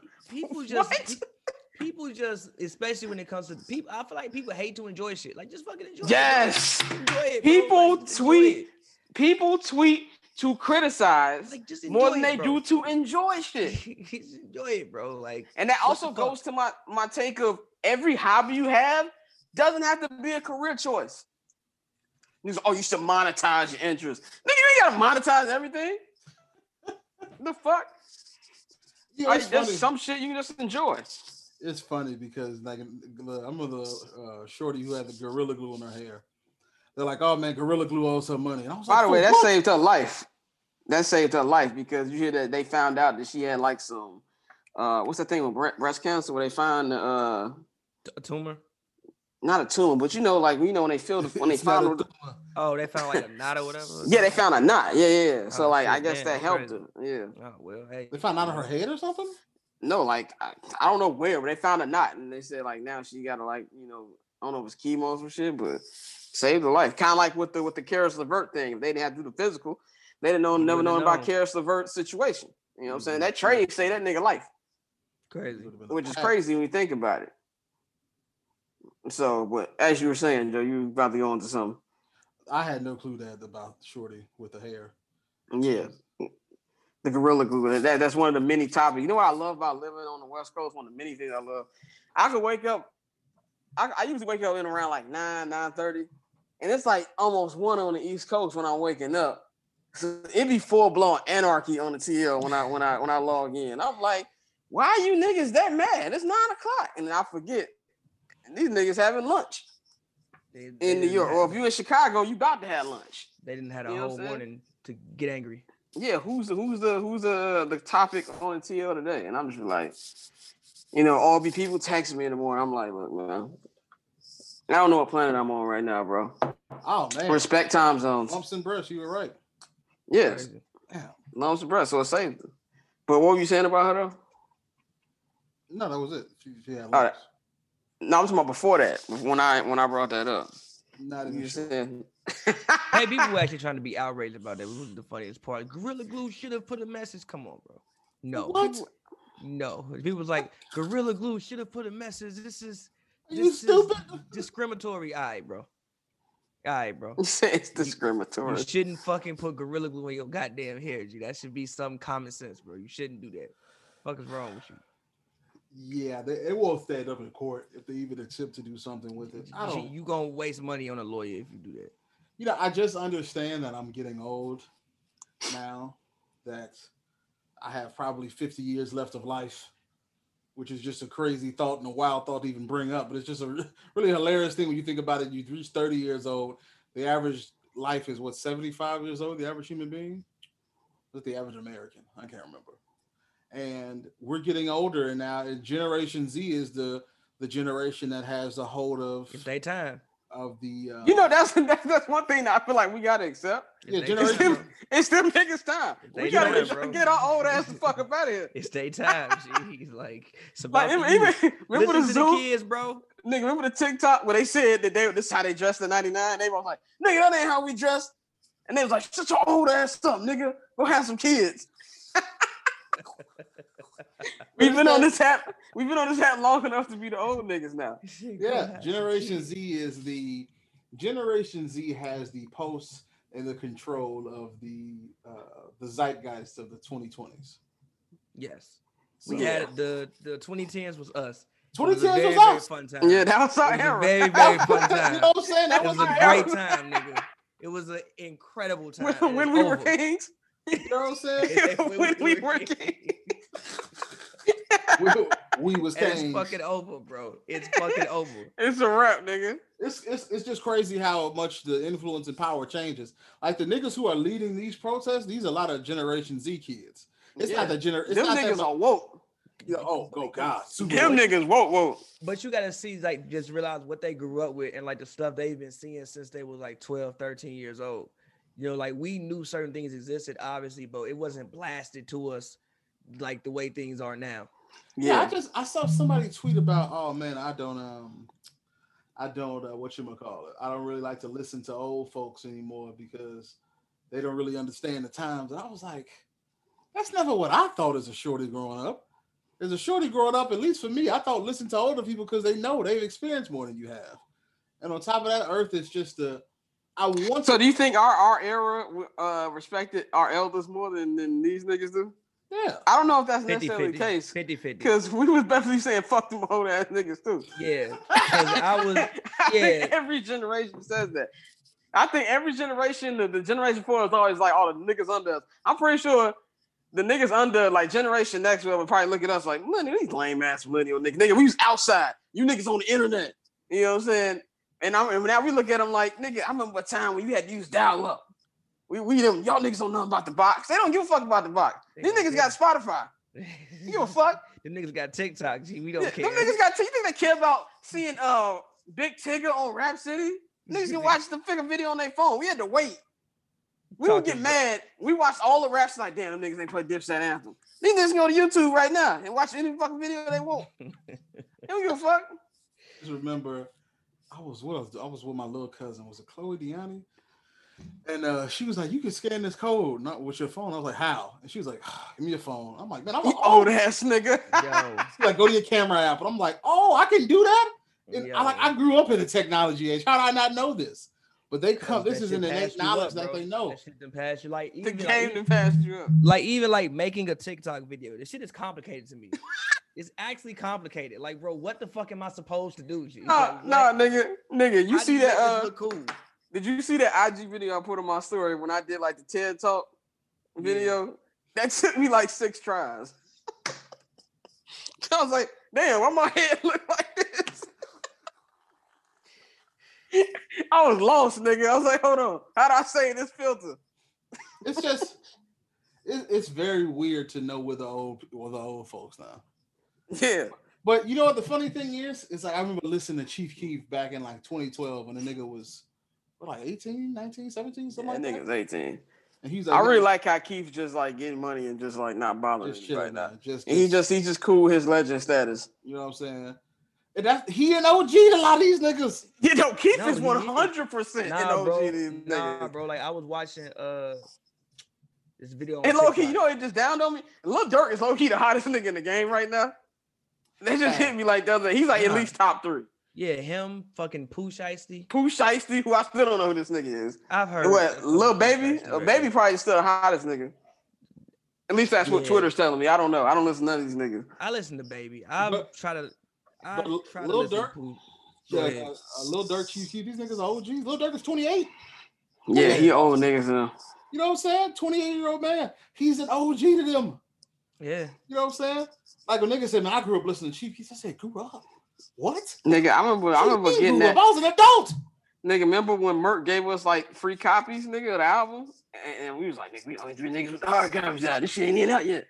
People just, especially when it comes to people, I feel like people hate to enjoy shit. Like, just fucking enjoy yes. it. Enjoy it, People tweet to criticize like, just more than it, they bro. do to enjoy shit. Just enjoy it, bro. Like, and that also goes to my take of every hobby you have doesn't have to be a career choice. You should monetize your interest. Nigga, you ain't gotta monetize everything. The fuck? Yeah, there's some shit you can just enjoy. It's funny because like I'm with the shorty who had the Gorilla Glue in her hair. They're like, "Oh man, Gorilla Glue owes her money." And I was by the way, that saved her life. That saved her life because you hear that they found out that she had like some what's that thing with breast cancer where they found a tumor. Not a tumor, but when they found they found like a knot or whatever. Yeah, they found a knot. Yeah. So I guess that helped her. Yeah. Oh well, hey. They found out on her head or something? No, I don't know where, but they found a knot and they said like now she gotta I don't know if it's chemo or some shit, but saved her life. Kind of like with the Karis LeVert thing. If they didn't have to do the physical, they didn't never known about Karis LeVert's situation. You know what I'm saying? That trade saved that nigga life. Crazy. Which is crazy when you think about it. So, but as you were saying, Joe, you about to go into something. I had no clue about Shorty with the hair. Yeah. The Gorilla Glue. That's one of the many topics. You know what I love about living on the West Coast? One of the many things I love. I could wake up. I usually wake up in around like 9:30. And it's like almost 1 on the East Coast when I'm waking up. So it'd be full-blown anarchy on the TL when I log in. I'm like, why are you niggas that mad? It's 9 o'clock. And I forget. And these niggas having lunch in New York. Or if you in Chicago, you about to have lunch. They didn't have a whole morning to get angry. Yeah, who's the topic on the TL today? And I'm just like, all be people texting me in the morning. I'm like, look, man, I don't know what planet I'm on right now, bro. Oh man, respect time zones. Lumps and breasts, you were right. Yes, lumps and breasts. So it saved her. But what were you saying about her though? No, that was it. She had lumps. No, I'm talking about before that. When I brought that up. Not even saying. Hey, people were actually trying to be outraged about that. It was the funniest part. Gorilla Glue should have put a message. Come on, bro. No. What? People was like, Gorilla Glue should have put a message. This is discriminatory. All right, bro. It's discriminatory. You shouldn't fucking put Gorilla Glue in your goddamn hair, G. That should be some common sense, bro. You shouldn't do that. What is wrong with you? Yeah, it won't stand up in court if they even attempt to do something with it. You gonna waste money on a lawyer if you do that. I just understand that I'm getting old now, that I have probably 50 years left of life, which is just a crazy thought and a wild thought to even bring up. But it's just a really hilarious thing when you think about it. You reach 30 years old. The average life is 75 years old, the average human being? What's the average American? I can't remember. And we're getting older, and now Generation Z is the generation that has the hold of it's their time of the. That's one thing that I feel like we gotta accept. Yeah, generation. It's them niggas' time. We gotta get our old ass the fuck up out of here. It's their time. He's like, it's about remember the Zoom kids, bro. Nigga, remember the TikTok where they said that this is how they dressed in '99? They was like, nigga, that ain't how we dressed. And they was like, shut your old ass up, nigga. Go have some kids. We've been on this app long enough to be the old niggas now. Yeah, Generation Z has the pulse and the control of the zeitgeist of the 2020s. Yes, we had the 2010s was us. 2010s was us. Fun time. Yeah, that was our era. Very, very fun time. You know what I'm saying? It was a great time, nigga. It was an incredible time. When we were kings. You know what I'm saying? when we were kings. we was kings. It's fucking over, bro. It's fucking over. It's a wrap, nigga. It's just crazy how much the influence and power changes. Like the niggas who are leading these protests, these are a lot of Generation Z kids. It's not the generation. Them niggas are woke. Yeah, oh God. Them niggas woke. But you gotta see, like, just realize what they grew up with and like the stuff they've been seeing since they were like 12, 13 years old. Like we knew certain things existed, obviously, but it wasn't blasted to us like the way things are now. Yeah, I saw somebody tweet about, oh man, I don't whatchamacallit, I don't really like to listen to old folks anymore because they don't really understand the times. And I was like, that's never what I thought as a shorty growing up. As a shorty growing up, at least for me, I thought listen to older people because they know they've experienced more than you have. And on top of that, Earth is just do you think our era respected our elders more than these niggas do? Yeah. I don't know if that's necessarily the case. 50-50. Because we was definitely saying fuck them old ass niggas too. Yeah. I think every generation says that. I think every generation, the generation before is always like, oh, the niggas under us. I'm pretty sure the niggas under like Generation Next will probably look at us like, these lame ass millennial niggas. Nigga, we was outside. You niggas on the internet. You know what I'm saying? And now we look at them like, nigga, I remember a time when you had to use dial up. We them, y'all niggas don't know about the box. They don't give a fuck about the box. These niggas got Spotify. You give a fuck? Them niggas got TikTok. Gee, we don't care. Them niggas got. You think they care about seeing Big Tigger on Rap City? Niggas can watch the figure video on their phone. We had to wait. We would get mad. We watched all the raps like, damn, them niggas ain't play Dipset Anthem. These niggas can go to YouTube right now and watch any fucking video they want. They don't give a fuck. Just remember, I was with my little cousin. Was it Chloe Deani? And she was like, you can scan this code not with your phone. I was like, how? And she was like, give me your phone. I'm like, man, I'm an old ass nigga. Yo. She's like, go to your camera app. And I'm like, oh, I can do that? And I grew up in the technology age. How did I not know this? But they come, this is an innate knowledge that they know. That shit done passed you. Like, the game done passed you up. Like, even like making a TikTok video. This shit is complicated to me. It's actually complicated. Like, bro, what the fuck am I supposed to do? Nigga, you see that? Look cool. Did you see that IG video I put on my story when I did like the TED Talk video? Yeah. That took me like 6 tries. I was like, damn, why my head look like this? I was lost, nigga. I was like, hold on. How do I say this filter? It's just, it's very weird to know with the old folks now. Yeah. But you know what the funny thing is? It's like I remember listening to Chief Keef back in like 2012 when the nigga was like 18, 19, 17, something like that. That nigga's 18. And he's like, I really like how Keith just like getting money and just like not bothering just chilling, right now. He's just cool with his legend status. You know what I'm saying? And he an OG to a lot of these niggas. You know, Keith is 100% an OG to these niggas. Nah, bro. Like I was watching this video. And low key, you know, it just dawned on me. Lil Durk is low key the hottest nigga in the game right now. They just hit me like the other day. He's like at least top 3. Yeah, him, fucking Pooh Shiesty. Pooh Shiesty, who I still don't know who this nigga is. I've heard. What, Lil Baby? Baby probably still the hottest nigga. At least that's what Twitter's telling me. I don't know. I don't listen to none of these niggas. I listen to Baby. I try to Lil listen Durk, to Pooh. Lil Durk, Chief Keef, these niggas are OGs. Lil Durk is 28. Yeah, he old niggas now. You know what I'm saying? 28-year-old man. He's an OG to them. Yeah. You know what I'm saying? Like when niggas said, man, I grew up listening to Chief Keef. I said, grew up? What? Nigga, I remember getting that. I was an adult. Nigga, remember when Merc gave us like free copies, nigga, of the album? And we was like, nigga, we only 3 niggas with hard copies out. This shit ain't even out yet.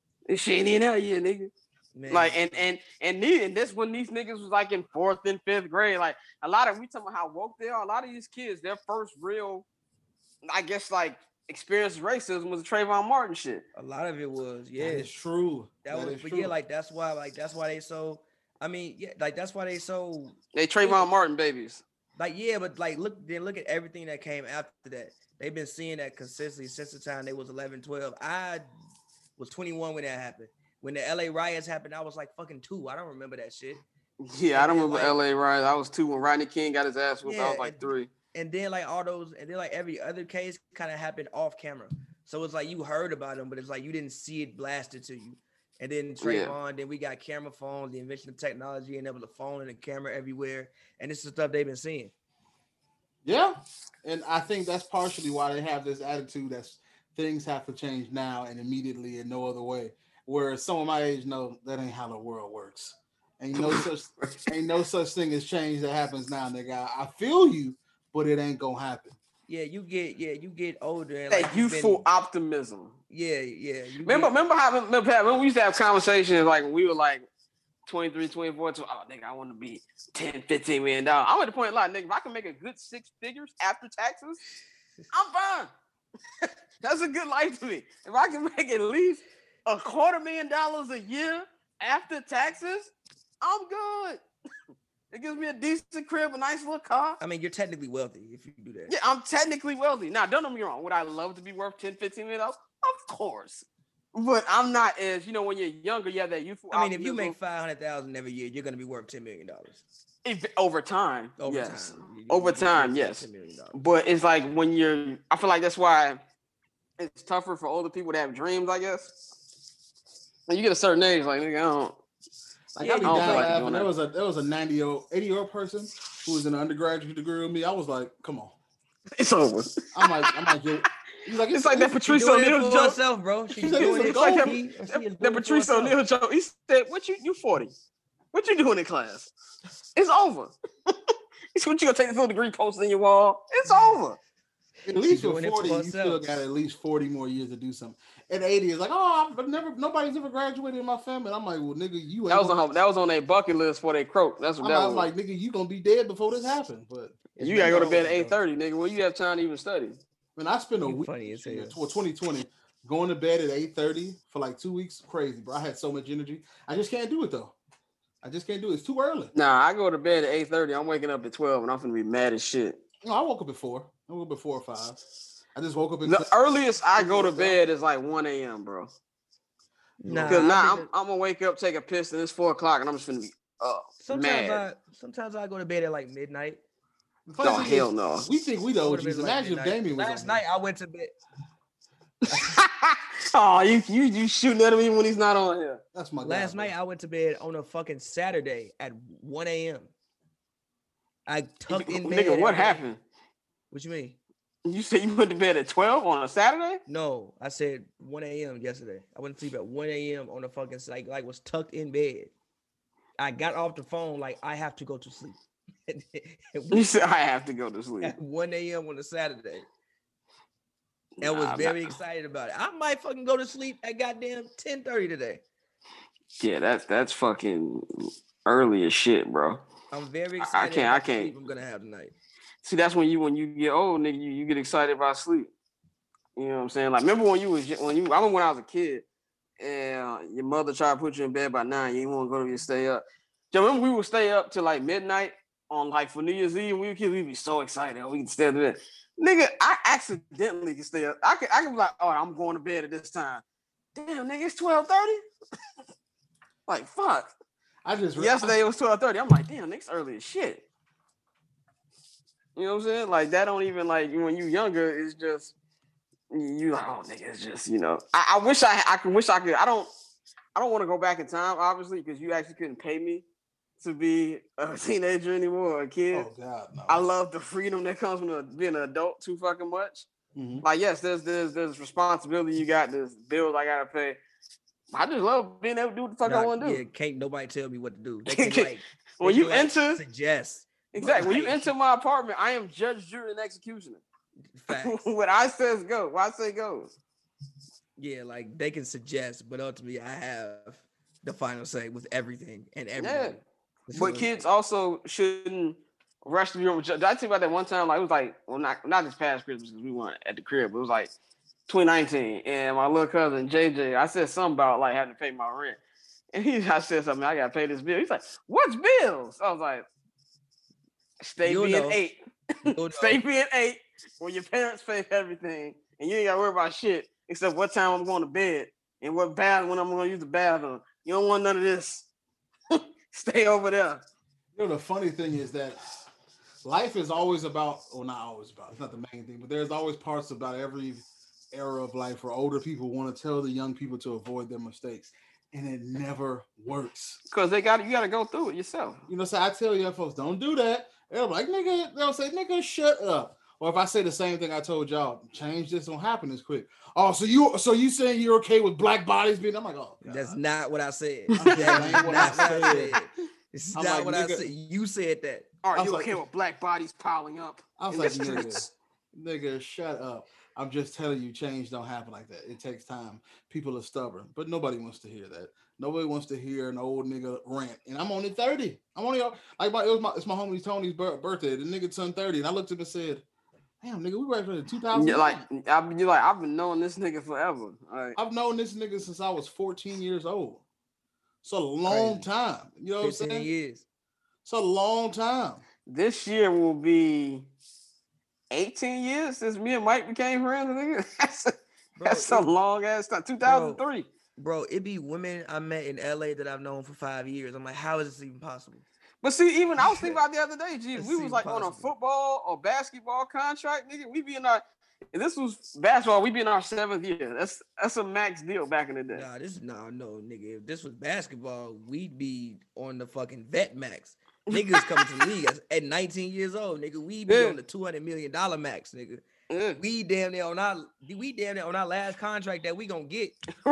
Nigga. Man. Like, and this when these niggas was like in 4th and 5th grade. Like a lot of, we talking about how woke they are. A lot of these kids, their first real, I guess, like experience racism was the Trayvon Martin shit. A lot of it was, yeah. It's true. That was, but true. Yeah, like that's why they so. I mean, yeah, like that's why they Trayvon Martin babies. Like, yeah, but like look at everything that came after that. They've been seeing that consistently since the time they was 11, 12. I was 21 when that happened. When the LA riots happened, I was like fucking 2. I don't remember that shit. Yeah, I don't remember LA riots. I was 2 when Rodney King got his ass whooped. I was like 3. And then like all those, and then like every other case kind of happened off camera. So it's like you heard about them, but it's like you didn't see it blasted to you. And then Trayvon, then we got camera phones, the invention of technology, and there was a phone and a camera everywhere. And this is stuff they've been seeing. Yeah. And I think that's partially why they have this attitude that things have to change now and immediately and no other way. Whereas someone my age know that ain't how the world works. Ain't no such thing as change that happens now, nigga. I feel you, but it ain't gonna happen. Yeah, you get older and that like youthful optimism. Yeah. Remember when we used to have conversations like when we were like 23, 24, oh nigga, I want to be 10, 15 million dollars. I'm at the point like, nigga, if I can make a good 6 figures after taxes, I'm fine. That's a good life to me. If I can make at least $250,000 a year after taxes, I'm good. It gives me a decent crib, a nice little car. I mean, you're technically wealthy if you do that. Yeah, I'm technically wealthy. Now, don't get me wrong. Would I love to be worth $10, $15 million? Of course. But I'm not as, when you're younger, you have that youthful I mean, if you make $500,000 every year, you're going to be worth $10 million. Over time, over yes. time. Over time, yes. $10 million. But it's like I feel like that's why it's tougher for older people to have dreams, I guess. When you get a certain age, like, nigga, I don't. Like, I be down laughing. There was a 80-year-old person who was in an undergraduate degree with me. I was like, come on. It's over. I'm like, yo. He's like, it's like that Patrice O'Neal joke, herself, bro. She's doing it. It's like that Patrice O'Neal joke. He said, "What you 40? What you doing in class? It's over. It's what you gonna take this little degree post in your wall? It's over." At least for 40, you still got at least 40 more years to do something. At 80, it's like, nobody's ever graduated in my family. I'm like, well, nigga, you ain't. That was on their bucket list for they croak. That's what that was. I'm like, nigga, you gonna be dead before this happened. But you gotta go to bed at 8:30, nigga. Well, you have time to even study. Man, I spent a week in 2020 going to bed at 8:30 for like 2 weeks. Crazy, bro. I had so much energy. I just can't do it though. I just can't do it. It's too early. Nah, I go to bed at 8:30. I'm waking up at 12, and I'm gonna be mad as shit. No, I woke up at 4. I woke up at 4 or 5. I just woke up at the earliest I go to bed is like 1 a.m., bro. Because I'm gonna wake up, take a piss, and it's 4 o'clock, and I'm just gonna be Sometimes I go to bed at like midnight. Oh, hell no. We think we know. Imagine if Damien was last night. I went to bed. Oh, you shooting at me when he's not on here. That's my last night. I went to bed on a fucking Saturday at 1 a.m. I tucked in bed. Nigga, what happened? What you mean? You said you went to bed at 12 on a Saturday? No, I said 1 a.m. yesterday. I went to sleep at 1 a.m. on a fucking like was tucked in bed. I got off the phone like I have to go to sleep. You said I have to go to sleep at 1 a.m. on a Saturday. I was very excited about it. I might fucking go to sleep at goddamn 10:30 today. Yeah, that's fucking early as shit, bro. I'm very excited. I can't. Sleep I'm gonna have tonight. See, that's when you get old, nigga. You get excited about sleep. You know what I'm saying? Like, remember when I remember when I was a kid, and your mother tried to put you in bed by 9. You didn't want to go to stay up. So remember we would stay up till like midnight on like for New Year's Eve. We were kids, we'd be so excited. We can stay up there. Nigga, I accidentally can stay up. I can be like, oh, I'm going to bed at this time. Damn, nigga, it's 12:30. Like, fuck. Yesterday it was 12:30. I'm like, damn, nigga's early as shit. You know what I'm saying? Like, that don't even, like, when you younger, it's just, you like, oh, nigga, it's just, I wish I could. I don't want to go back in time, obviously, because you actually couldn't pay me to be a teenager anymore or a kid. Oh, God, no. I love the freedom that comes from being an adult too fucking much. Mm-hmm. Like, yes, there's responsibility you got, there's bills I got to pay. I just love being able to do what the fuck I want to do. Yeah, can't nobody tell me what to do. They can, like, when you enter, suggest. Exactly. When you enter my apartment, I am judge, jury, and executioner. When I says go, what I say goes. Yeah, like they can suggest, but ultimately I have the final say with everything and everything. Yeah. But kids also shouldn't rush to be over. Did I tell you about that one time? Like, it was like, well, not this past Christmas because we weren't at the crib, but it was like 2019, and my little cousin JJ, I said something about like having to pay my rent, and I said something, I gotta pay this bill. He's like, "What's bills?" I was like, "Stay being 8, stay being 8, when your parents pay everything, and you ain't gotta worry about shit except what time I'm going to bed and when I'm gonna use the bathroom. You don't want none of this. Stay over there." The funny thing is that life is always about, well, not always about, it's not the main thing, but there's always parts about every era of life where older people want to tell the young people to avoid their mistakes, and it never works. Because you got to go through it yourself. So I tell young folks, don't do that. They're like, nigga, they'll say, nigga, shut up. Or if I say the same thing I told y'all, change this don't happen this quick. Oh, so you saying you're okay with black bodies being? I'm like, oh, God. That's not what I said. That's not what I said. It's not like, what I said. You said that. Are you okay with black bodies piling up? I was like, nigga, shut up. I'm just telling you, change don't happen like that. It takes time. People are stubborn, but nobody wants to hear that. Nobody wants to hear an old nigga rant. And I'm only 30. I'm only like it's my homie Tony's birthday. The nigga turned 30, and I looked at him and said, "Damn, nigga, we graduated in 2000." I've been knowing this nigga forever. I've known this nigga since I was 14 years old. It's a long time. You know what I'm saying? 15 years. It's a long time. This year will be 18 years since me and Mike became friends. Nigga. That's a long ass time. 2003. Bro, it be women I met in LA that I've known for 5 years. I'm like, how is this even possible? But see, even I was thinking about the other day, G, we was like possible. on a football or basketball contract, nigga. We be in our, if this was basketball, we be in our 7th year. That's a max deal back in the day. No, nigga. If this was basketball, we'd be on the fucking vet max. Niggas coming to the league at 19 years old, nigga. We be on the $200 million max, nigga. Yeah. We damn near on our last contract that we gonna get.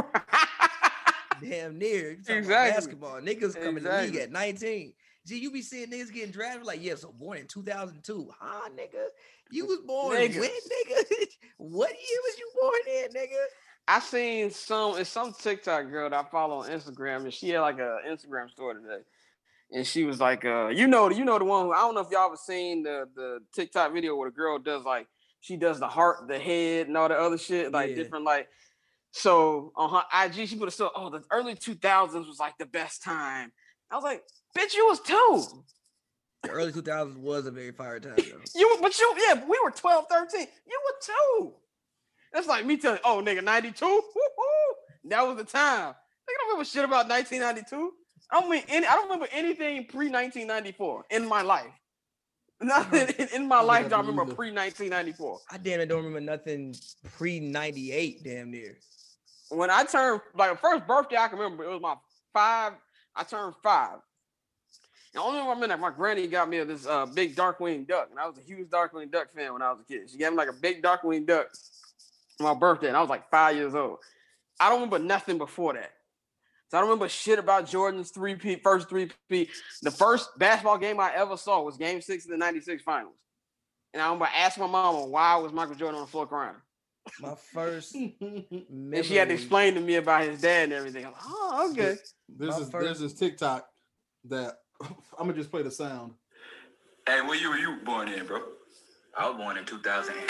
Damn near. Exactly. Basketball. Niggas coming to the league at 19. Gee, you be seeing niggas getting drafted like, yeah, so born in 2002. Huh, nigga? You was born when, nigga? What year was you born in, nigga? I seen some TikTok girl that I follow on Instagram, and she had like an Instagram story today. And she was like, you know the one who, I don't know if y'all ever seen the TikTok video where the girl does like, she does the heart, the head, and all the other shit, like different, like, so on her IG, she put a story, the early 2000s was like the best time. I was like, bitch, you was 2. The early 2000s was a very fire time, though. We were 12, 13. You were 2. That's like me telling, nigga, 92? Woo-hoo. That was the time. I don't remember shit about 1992. I don't remember anything pre-1994 in my life. Nothing in my life do I remember pre-1994. I damn it don't remember nothing pre-98, damn near. When I turned, like, the first birthday I can remember, it was my 5. I turned 5. The only one I remember, my granny got me this big Darkwing Duck, and I was a huge Darkwing Duck fan when I was a kid. She gave me like a big Darkwing Duck for my birthday, and I was like 5 years old. I don't remember nothing before that. So I don't remember shit about Jordan's first 3P. The first basketball game I ever saw was Game 6 of the 96 finals. And I remember asking my mama why was Michael Jordan on the floor crying. My first memory. And she had to explain to me about his dad and everything. I'm like, oh, okay. There's this TikTok that I'm gonna just play the sound. Hey, where you were you born in, bro? I was born in 2008.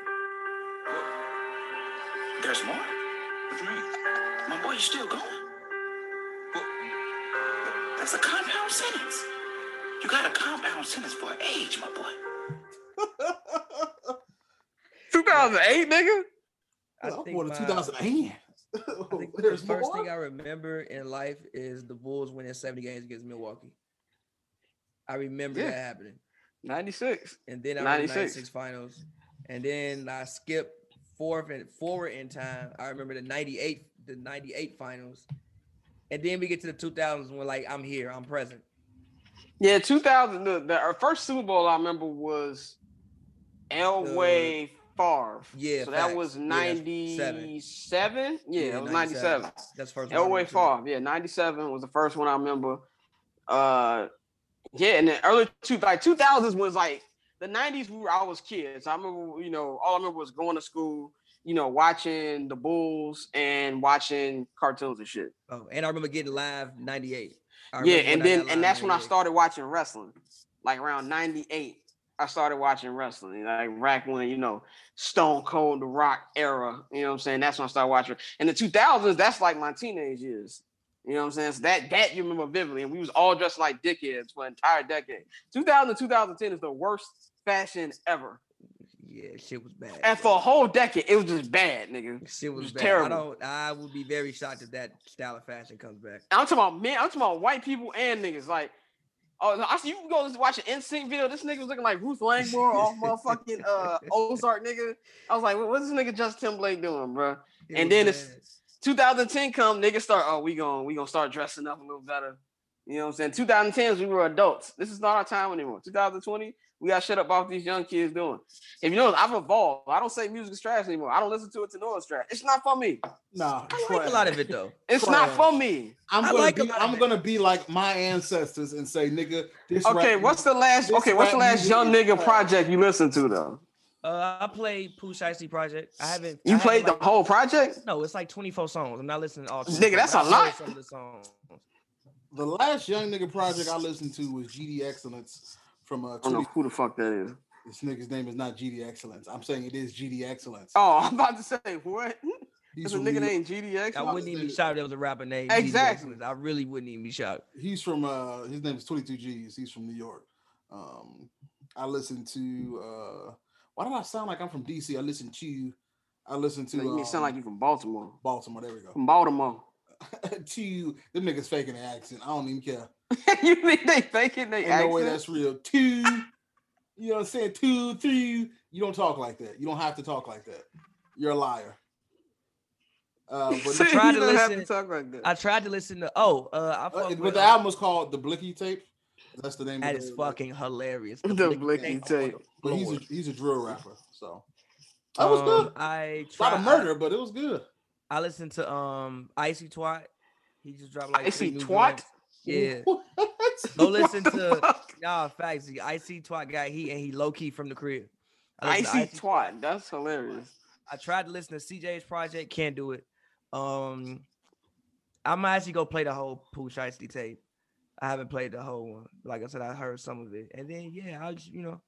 There's more? What you mean? My boy, you still going? Well, that's a compound sentence. You got a compound sentence for age, my boy. 2008, nigga? I was born in 2008. I think the first thing I remember in life is the Bulls winning 70 games against Milwaukee. I remember that happening. 96. And then I remember 96 finals. And then I skipped forward in time. I remember the 98 finals. And then we get to the 2000s when, like, I'm here, I'm present. Yeah, 2000. Our first Super Bowl I remember was Elway Favre. Yeah, so that was 97. Yeah, it was 97. That's first. Elway Favre. Yeah, 97 was the first one I remember. Yeah, and the early 2000s was like the 90s. I was kids. I remember, all I remember was going to school, watching the Bulls and watching cartoons and shit. Oh, and I remember getting live 98. Yeah, and that's when I started watching wrestling, like around 98. I started watching wrestling, like back when, Stone Cold, The Rock era, you know what I'm saying? That's when I started watching. In the 2000s, that's like my teenage years. You know what I'm saying? So that you remember vividly. And we was all dressed like dickheads for an entire decade. 2000 to 2010 is the worst fashion ever. Yeah, shit was bad. And for a whole decade, it was just bad, nigga. Shit was bad. Terrible. I would be very shocked if that style of fashion comes back. I'm talking about men. I'm talking about white people and niggas. Like, I see you can go watch an NSYNC video. This nigga was looking like Ruth Langmore off motherfucking Ozark, nigga. I was like, what's this nigga Justin Timberlake doing, bro? And then it's 2010 come, niggas start, we gonna start dressing up a little better. You know what I'm saying? 2010s, we were adults. This is not our time anymore. 2020, we got shut up off these young kids doing. If you know, I've evolved. I don't say music is trash anymore. I don't listen to it to know it's trash. It's not for me. Nah, I like a lot of it though. It's not for me. I'm gonna be like my ancestors and say, nigga, this. Okay, what's the last young nigga project you listened to though? I played Pooh Shiesty Project. You played the whole project? No, it's like 24 songs. I'm not listening to all. Nigga, that's a lot. Some of the songs. The last young nigga project I listened to was GD Excellence from I don't know who the fuck that is. This nigga's name is not GD Excellence. I'm saying it is GD Excellence. Oh, I'm about to say what? He's There's a from nigga New named GDX. I wouldn't even be shocked if there was a rapper named Exactly. GDX. I really wouldn't even be shocked. He's from his name is 22 G's. He's from New York. I listen to why did I sound like I'm from DC? I listen to You sound like you from Baltimore. Baltimore, there we go. From Baltimore. To them niggas faking their accent. I don't even care. You think they faking their accent? No way that's real. Two, you know what I'm saying? 2, 3. You don't talk like that. You don't have to talk like that. You're a liar. But I tried to listen. To talk like that. I tried to listen to. But the album was called The Blicky Tape. That's the name. That of is fucking hilarious. The Blicky Tape. But he's a drill rapper, so that was good. I tried a lot of murder, but it was good. I listened to Icy Twat. He just dropped like Icy Twat. Yeah. Go listen to facts. The Icy Twat guy. He low key from the crib. Icy Twat. That's hilarious. I tried to listen to CJ's project. Can't do it. I'm actually go play the whole Pooh Shiesty tape. I haven't played the whole one. Like I said, I heard some of it, and then I just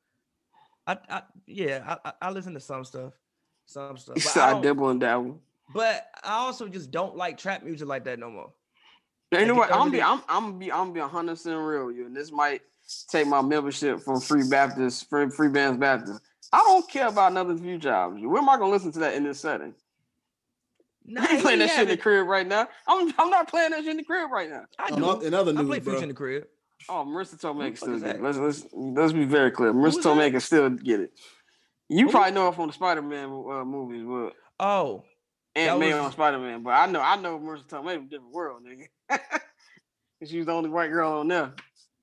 I listen to some stuff. But I dabble in that one. But I also just don't like trap music like that no more. You know what? I'm gonna be 100% real with you, and this might take my membership from Free Bands Baptist. I don't care about another few jobs. Where am I gonna listen to that in this setting? Nah, I ain't playing that shit in the crib right now. I'm not playing that shit in the crib right now. In other news, I play Future in the crib. Oh, Marissa Tomei can still get it. Let's be very clear. Marissa Tomei can still get it. You probably know her from the Spider-Man movies, but Aunt May on Spider-Man. But I know Marissa Tomei from a different world, nigga. She was the only white girl on there.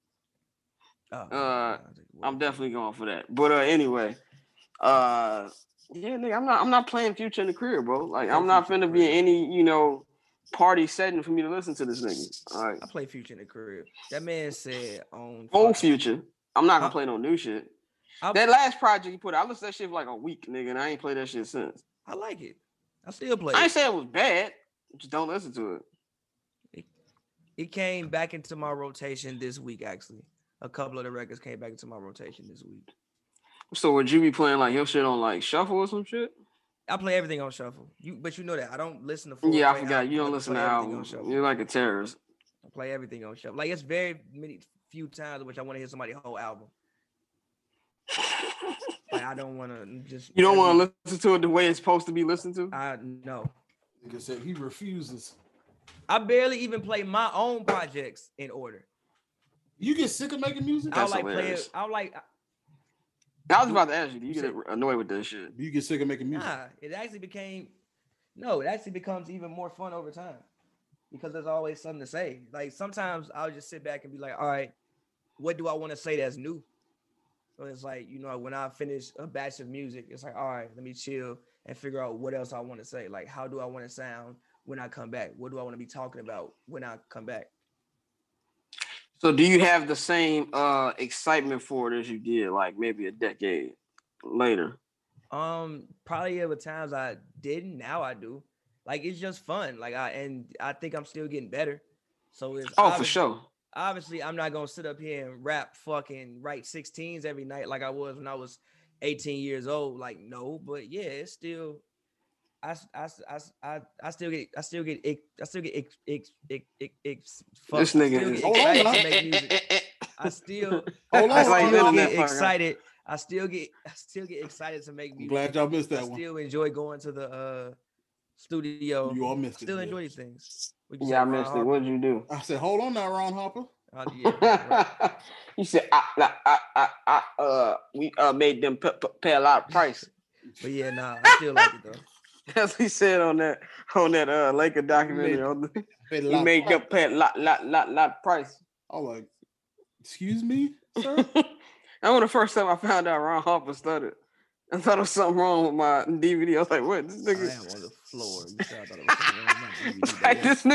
I'm definitely going for that. But anyway, nigga, I'm not playing Future in the crib, bro. Like I'm not finna be in any, party setting for me to listen to this nigga. All right. I play Future in the crib. That man said on old Future. I'm not gonna play no new shit. That last project he put out, I listened to that shit for like a week, nigga, and I ain't played that shit since. I like it. I still play I ain't say it was bad. Just don't listen to it. It came back into my rotation this week, actually. A couple of the records came back into my rotation this week. So would you be playing like your shit on like shuffle or some shit? I play everything on shuffle. But you know that I don't listen to. Yeah, I forgot. You don't listen to albums. You're like a terrorist. I play everything on shuffle. Like it's very few times in which I want to hear somebody's whole album. Like I don't want to just. You don't want to listen to it the way it's supposed to be listened to. No. Like I said, he refuses. I barely even play my own projects in order. You get sick of making music? I was about to ask you, do you get annoyed with that shit? Do you get sick of making music? Nah, it actually becomes even more fun over time because there's always something to say. Like sometimes I'll just sit back and be like, all right, what do I want to say that's new? So it's like, when I finish a batch of music, it's like, all right, let me chill and figure out what else I want to say. Like, how do I want to sound when I come back? What do I want to be talking about when I come back? So do you have the same excitement for it as you did like maybe a decade later? Probably there were times I didn't. Now I do. Like it's just fun. Like I think I'm still getting better. So it's for sure. Obviously, I'm not gonna sit up here and write 16s every night like I was when I was 18 years old. Like no, but yeah, it's still. I still get this nigga. I still get excited. I still get excited to make music. Glad y'all missed that one. I still enjoy going to the studio. You all missed it. Still enjoy these things. I missed it. What'd you do? I said, hold on now, Ron Harper. Right. You said, we made them pay a lot of price. But yeah, I still like it though. As he said on that Laker documentary, he made them pay a lot price. I'm like, excuse me, sir? That was the first time I found out Ron Harper stuttered. I thought there was something wrong with my DVD. I was like, what? This nigga. I am on the floor. You said I thought it was something wrong with my DVD. Like, this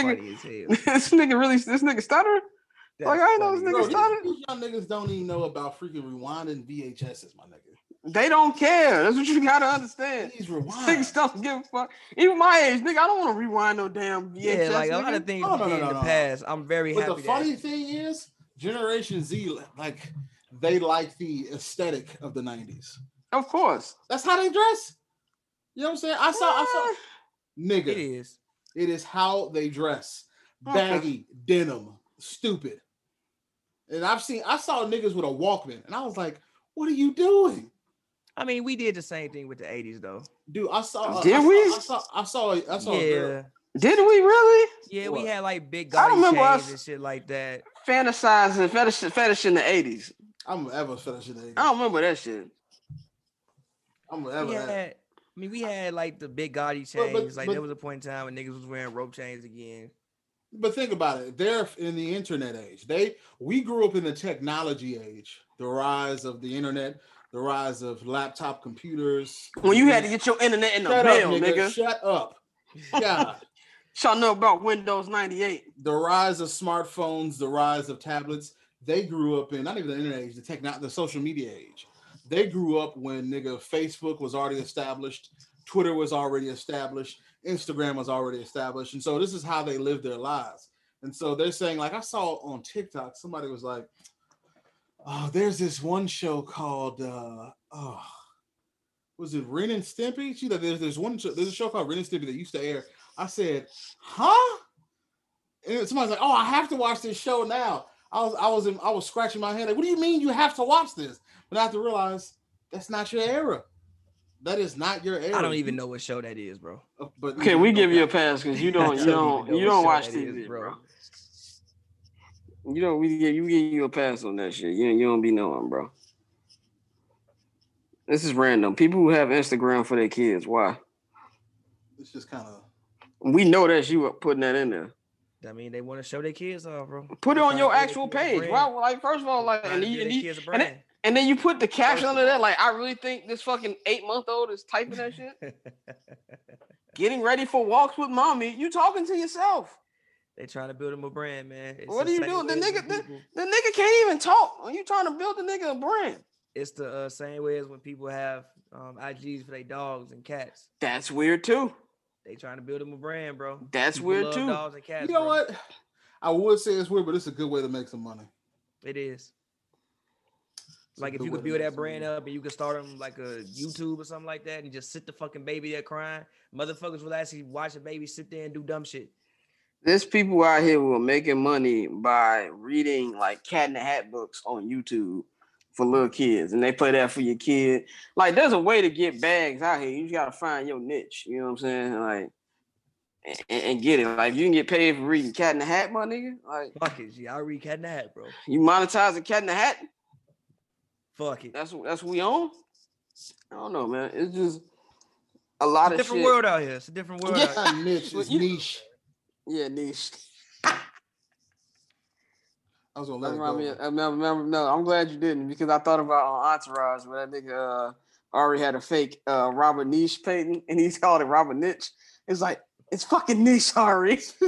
nigga stuttered? Like, I didn't know this nigga stuttered. These young niggas don't even know about freaking rewinding VHSs, my nigga. They don't care. That's what you gotta understand. Please rewind. Niggas don't give a fuck. Even my age, nigga, I don't want to rewind no damn VHS. Yeah, like a lot of things in the past. I'm very happy. But the funny thing is, Generation Z, like, they like the aesthetic of the 90s. Of course. That's how they dress. You know what I'm saying? I saw Nigga. It is. It is how they dress. Baggy, denim, stupid. And I saw niggas with a Walkman, and I was like, what are you doing? I mean, we did the same thing with the 80s, though. Dude, I saw. Did we? I saw. Yeah. Did we really? Yeah, What? we had like big I Gotti remember chains us and shit like that. Fantasizing fetish in the 80s. I'm ever fetish in the 80s. I don't remember that shit. We had like the big Gotti chains. There was a point in time when niggas was wearing rope chains again. But think about it. They're in the internet age. We grew up in the technology age. The rise of the internet, the rise of laptop computers. When you had to get your internet in the mail, nigga. Shut up. God. Y'all know about Windows 98. The rise of smartphones, the rise of tablets. They grew up in not even the internet age, the social media age. They grew up when nigga Facebook was already established, Twitter was already established, Instagram was already established, and so this is how they live their lives. And so they're saying, like I saw on TikTok, somebody was like, "Oh, there's this one show called was it Ren and Stimpy?" She like, there's a show called Ren and Stimpy that used to air. I said, "Huh?" And somebody's like, "Oh, I have to watch this show now." I was scratching my head like, "What do you mean you have to watch this?" But I have to realize that's not your era. That is not your era. I don't even know what show that is, bro. But okay, we give you a pass because you don't watch TV, bro. We give you a pass on that shit. You don't be knowing, bro. This is random. People who have Instagram for their kids, why? It's just kind of. We know that you were putting that in there. I mean, they want to show their kids off, bro. Put it on your actual page. Why? Like, first of all, like, and then you put the caption under that. Like, I really think this fucking 8-month-old is typing that shit. Getting ready for walks with mommy. You talking to yourself. They trying to build him a brand, man. What are you doing? The nigga can't even talk. Are you trying to build the nigga a brand? It's the same way as when people have IGs for their dogs and cats. That's weird too. They trying to build them a brand, bro. That's people weird too. Dogs and cats, you know what? I would say it's weird, but it's a good way to make some money. It is. Like if you could build that brand up and you could start them like a YouTube or something like that and just sit the fucking baby there crying, motherfuckers will actually watch a baby sit there and do dumb shit. There's people out here who are making money by reading like Cat in the Hat books on YouTube for little kids, and they play that for your kid. Like, there's a way to get bags out here. You just gotta find your niche. You know what I'm saying? Like, and get it. Like, you can get paid for reading Cat in the Hat, my nigga. Like, fuck it, I read Cat in the Hat, bro. You monetizing Cat in the Hat? Fuck it. That's what we own. I don't know, man. It's just a lot of different shit. World out here. It's a different world. Yeah, out here. Niche. It's niche. Yeah, niche. I was gonna let it go. No, I'm glad you didn't because I thought about Entourage where that nigga already had a fake Robert Niche painting and he's called it Robert Niche. It's like, it's fucking niche, Ari. So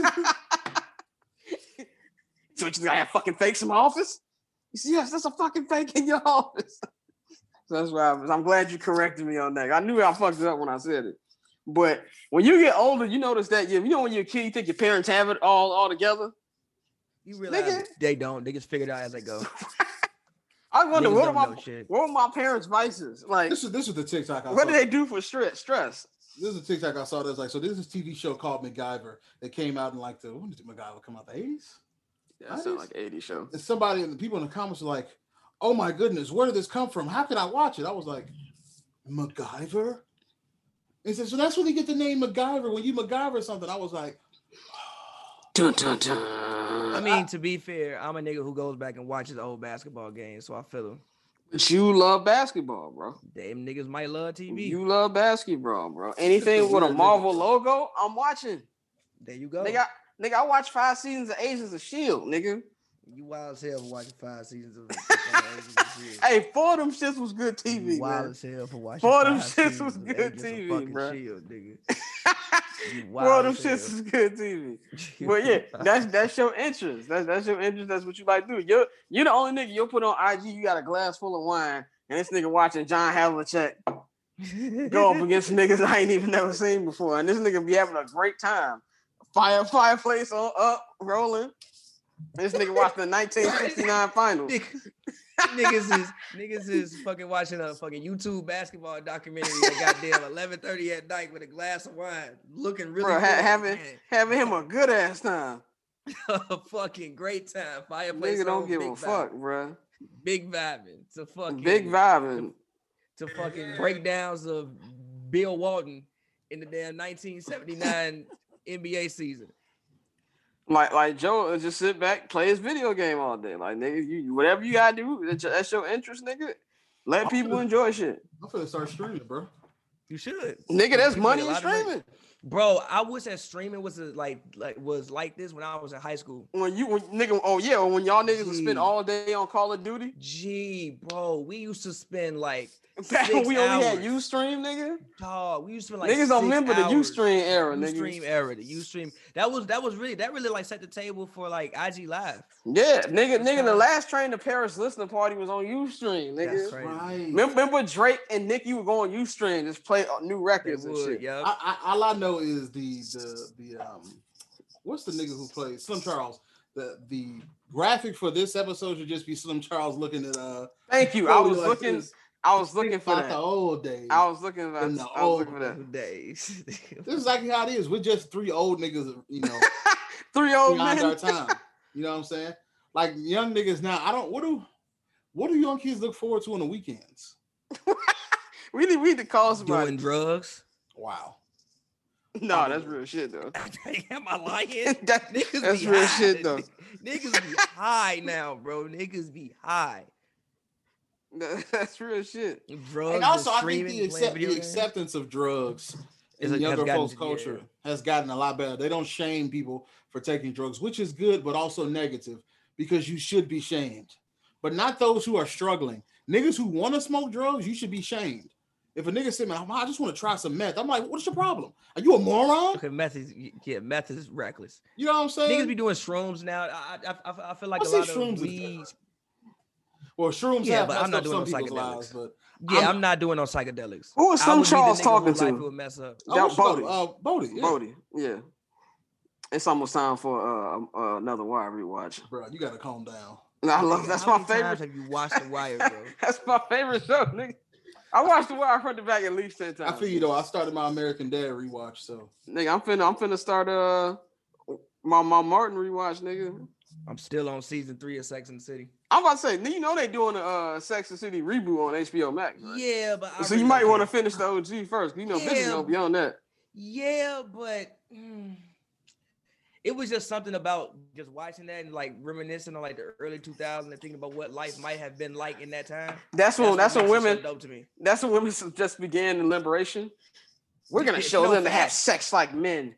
you gotta have fucking fakes in my office? You see, yes, that's a fucking fake in your office. So that's why I'm glad you corrected me on that. I knew I fucked it up when I said it. But when you get older, you notice that when you're a kid, you think your parents have it all together. You realize they don't. They just figure it out as they go. I wonder what were my parents' vices? Like this is the TikTok. What do they do for stress? This is a TikTok I saw. That's like, so this is a TV show called MacGyver that came out in like when did MacGyver come out? The 80s? Yeah, that sounds like an 80s show. And somebody and the people in the comments were like, "Oh my goodness, where did this come from? How can I watch it?" I was like, MacGyver. And said, so that's where they get the name MacGyver. When you MacGyver something, I was like, dun, dun, dun. I mean, to be fair, I'm a nigga who goes back and watches old basketball games, so I feel him. But you love basketball, bro. Them niggas might love TV. You love basketball, bro. Anything with a Marvel logo, I'm watching. There you go. Nigga, I watched 5 seasons of Agents of S.H.I.E.L.D., nigga. You wild as hell for watching 5 seasons of Agents of S.H.I.E.L.D. Hey, 4 of them shits was good TV, you wild man. as hell for watching 4 of them shits was good TV, bro. Shield, nigga. 4 of them shits was good TV. But yeah, that's your interest. That's your interest. That's what you like to do. You're the only nigga you'll put on IG. You got a glass full of wine, and this nigga watching John Havlicek go up against niggas I ain't even never seen before, and this nigga be having a great time. Fireplace on up, rolling. This nigga watched the 1969 finals. Niggas is fucking watching a fucking YouTube basketball documentary at goddamn 11:30 at night with a glass of wine, looking really good. Having him a good ass time. A fucking great time. Fireplace. Nigga don't give a fuck, bro. Big vibing. To fucking big vibing. To fucking breakdowns of Bill Walton in the damn 1979 NBA season. Like Joe just sit back, play his video game all day. Like nigga, you whatever you gotta do, that's your interest, nigga. Let people enjoy shit. I'm finna start streaming, bro. You should. Nigga, that's money in streaming. Bro, I wish that streaming was like this when I was in high school. When y'all niggas would spend all day on Call of Duty. Gee, bro, we used to spend like we only had Ustream, nigga. Dog, we used to spend like niggas don't remember the Ustream era, nigga. The Ustream. That really like set the table for like IG Live. Yeah, nigga, the last Train to Paris listening party was on Ustream, nigga. That's crazy. Right. Remember Drake and Nicki were going Ustream, just play new records and shit. Yep. All I know is the what's the nigga who plays Slim Charles? The graphic for this episode should just be Slim Charles looking at Thank you. I was looking for that. The old days. I was looking for that. Days. This is exactly how it is. We're just three old niggas, you know. Three old men. men. Our time. You know what I'm saying? Like young niggas now. What do young kids look forward to on the weekends? we need to call somebody. Doing drugs. Wow. No, that's real shit though. Am I lying? That's real shit though. Niggas be high now, bro. Niggas be high. That's real shit. Drugs and also, I think the acceptance of drugs in younger folks' culture has gotten a lot better. They don't shame people for taking drugs, which is good, but also negative because you should be shamed. But not those who are struggling. Niggas who want to smoke drugs, you should be shamed. If a nigga said, man, I just want to try some meth, I'm like, what's your problem? Are you a moron? Okay, meth is reckless. You know what I'm saying? Niggas be doing shrooms now. I feel like a lot of weed. Well, shrooms yeah, have but I'm not doing no psychedelics. Lives, but I'm not doing no psychedelics. Who was Slim Charles talking to? Would mess up. Bodie. Yeah. Bodie, yeah. It's almost time for another Wire rewatch. Bro, you gotta calm down. I love that's my favorite. How many times have you watched The Wire, bro? That's my favorite show, nigga. I watched The Wire front to back at least 10 times. I feel you though. I started my American Dad rewatch, so nigga, I'm finna start my Martin rewatch, nigga. I'm still on season 3 of Sex and the City. I'm about to say, you know they doing a Sex and the City reboot on HBO Max, right? Yeah, but so you might want to finish the OG first. You know, Vince is gonna be on that. Yeah, but it was just something about just watching that and like reminiscing on like the early 2000s and thinking about what life might have been like in that time. That's when women. So dope to me. That's when women just began in liberation. We're gonna show them to have sex like men.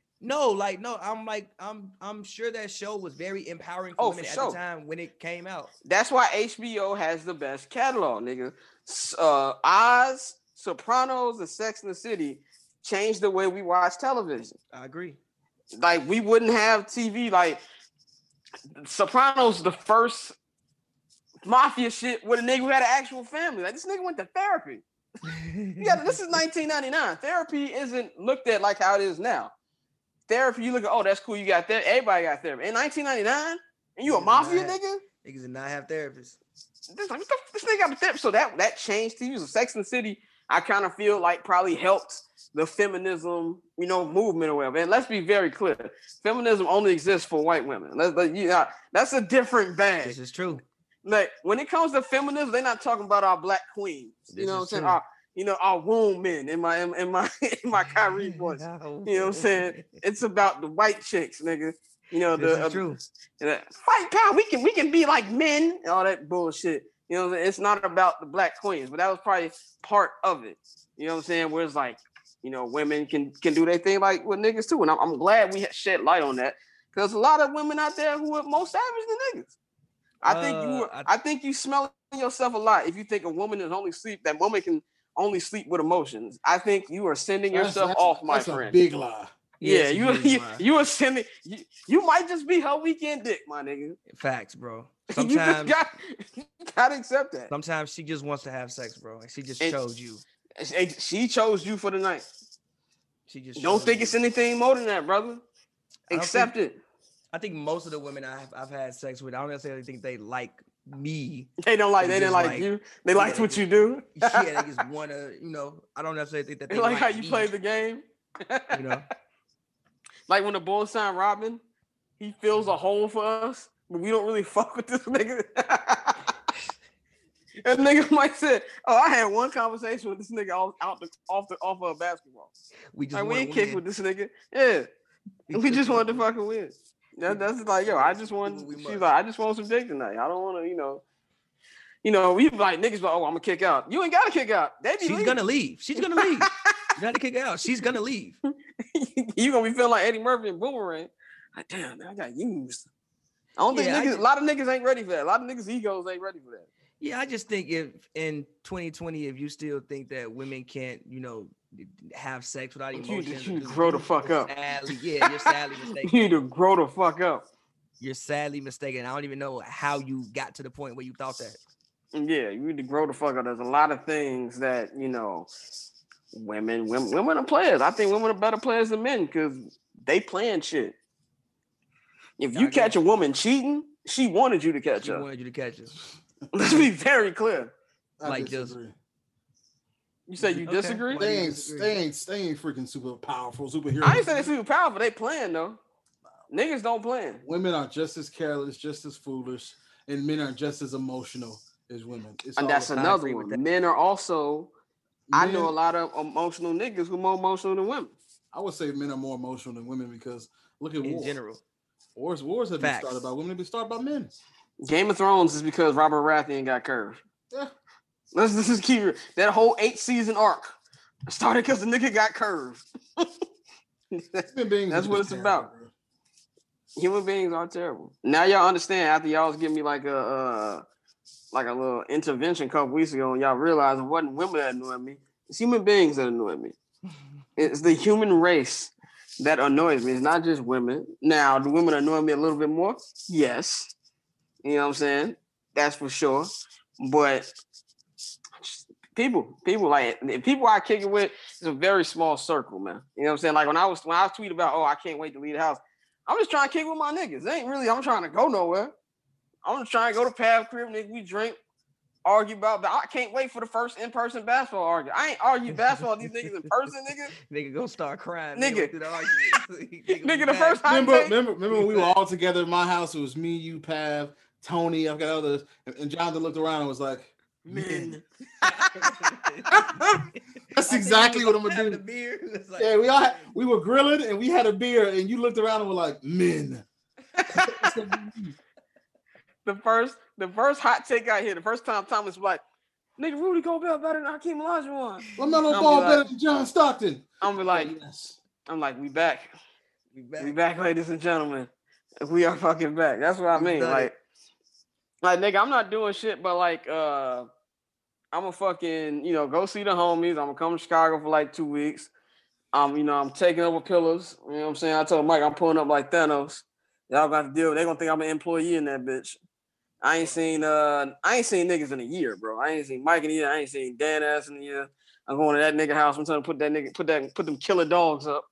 I'm sure that show was very empowering for women at the time when it came out. That's why HBO has the best catalog, nigga. Oz, Sopranos, and Sex and the City changed the way we watch television. I agree. Like we wouldn't have TV. Like Sopranos, the first mafia shit with a nigga who had an actual family. Like this nigga went to therapy. This is 1999. Therapy isn't looked at like how it is now. Therapy, you look at, oh, that's cool. You got therapy. Everybody got therapy. In 1999, and you a mafia nigga? Niggas did not have therapists. This nigga got a therapist. So that changed TV. So Sex and the City, I kind of feel like probably helped the feminism, movement or whatever. And let's be very clear. Feminism only exists for white women. That's a different bag. This is true. Like when it comes to feminism, they're not talking about our black queens. You know what I'm saying? Our womb men in my Kyrie voice. You know what I'm saying? It's about the white chicks, nigga. This is true. Fight power. We can be like men and all that bullshit. It's not about the black queens, but that was probably part of it. You know what I'm saying? Where it's like, women can do their thing like with niggas too. And I'm glad we shed light on that because a lot of women out there who are more savage than niggas. I think you smelling yourself a lot if you think a woman is only sleep. That woman can only sleep with emotions. I think you are sending yourself off, my friend. That's a big lie. Yeah, you are sending. You might just be her weekend dick, my nigga. Facts, bro. Sometimes you gotta accept that. Sometimes she just wants to have sex, bro. Like she just chose you. She chose you for the night. She just don't think it's anything more than that, brother. Accept it. I think most of the women I've had sex with, I don't necessarily think they like me. They didn't like you. They liked what you do. Yeah, they just wanna, I don't necessarily think that They they like how me, you play the game. Like when the Bulls signed Robin, he fills a hole for us, but we don't really fuck with this nigga. That nigga might say, "Oh, I had one conversation with this nigga off of basketball. We ain't kick with this nigga. Yeah, we just wanted to fucking win. That's like, yo, I just want. She's like, I just want some dick tonight. I don't want to, we like niggas. Like, oh, I'm gonna kick out. You ain't gotta kick out. She's gonna leave. She's gonna leave. You gotta kick out. She's gonna leave. You gonna be feeling like Eddie Murphy and Boomerang. Like, damn, I got used. I don't think a lot of niggas ain't ready for that. A lot of niggas' egos ain't ready for that. Yeah, I just think if in 2020, if you still think that women can't, have sex without emotions, you grow the fuck up. You're sadly mistaken. You need to grow the fuck up. You're sadly mistaken. I don't even know how you got to the point where you thought that. Yeah, you need to grow the fuck up. There's a lot of things that, women are players. I think women are better players than men because they playing shit. If you catch a woman cheating, she wanted you to catch her. She wanted you to catch her. Let's be very clear. I disagree. You say you disagree? They ain't freaking super powerful superheroes. I ain't saying they super powerful. They playing though. Niggas don't play. Women are just as careless, just as foolish, and men are just as emotional as women. And that's another one. Men are also. I know a lot of emotional niggas who are more emotional than women. I would say men are more emotional than women because look at war. In general. Wars have been started by women. They've been started by men. Game of Thrones is because Robert Baratheon got curved. Yeah. Let's just keep that whole 8-season arc started because the nigga got curved. That's what it's about. Bro. Human beings are terrible. Now y'all understand after y'all was giving me like a little intervention a couple weeks ago, and y'all realized it wasn't women that annoyed me. It's human beings that annoyed me. It's the human race that annoys me. It's not just women. Now, do women annoy me a little bit more? Yes. You know what I'm saying? That's for sure. But people like the people I kick it with is a very small circle, man. You know what I'm saying? Like when I tweet about, I can't wait to leave the house. I'm just trying to kick with my niggas. It ain't really I'm trying to go nowhere. I'm just trying to go to Pav crib, nigga. We drink, argue about. But I can't wait for the first in-person basketball argument. I ain't argued basketball with these niggas in person, nigga. Nigga go start crying. Nigga, nigga the first time. Remember when we were all together in my house? It was me, you, Pav, Tony. I've got others, and Jonathan looked around and was like, "Men." That's exactly what I'm gonna do. Beer. Like, yeah, we were grilling and we had a beer, and you looked around and were like, "Men." The first hot take I hear, the first time Thomas was like, nigga, Rudy Gobert better than Hakeem Olajuwon. LaMelo Ball better than John Stockton. I'm like, we back. We back, ladies and gentlemen. We are fucking back. That's what I mean. Like nigga, I'm not doing shit, but like, I'm gonna fucking, go see the homies. I'm gonna come to Chicago for like 2 weeks. I'm taking over pillars. You know what I'm saying? I told Mike I'm pulling up like Thanos. Y'all got to deal. They're gonna think I'm an employee in that bitch. I ain't seen niggas in a year, bro. I ain't seen Mike in a year. I ain't seen Dan ass in a year. I'm going to that nigga house. I'm trying to put them killer dogs up.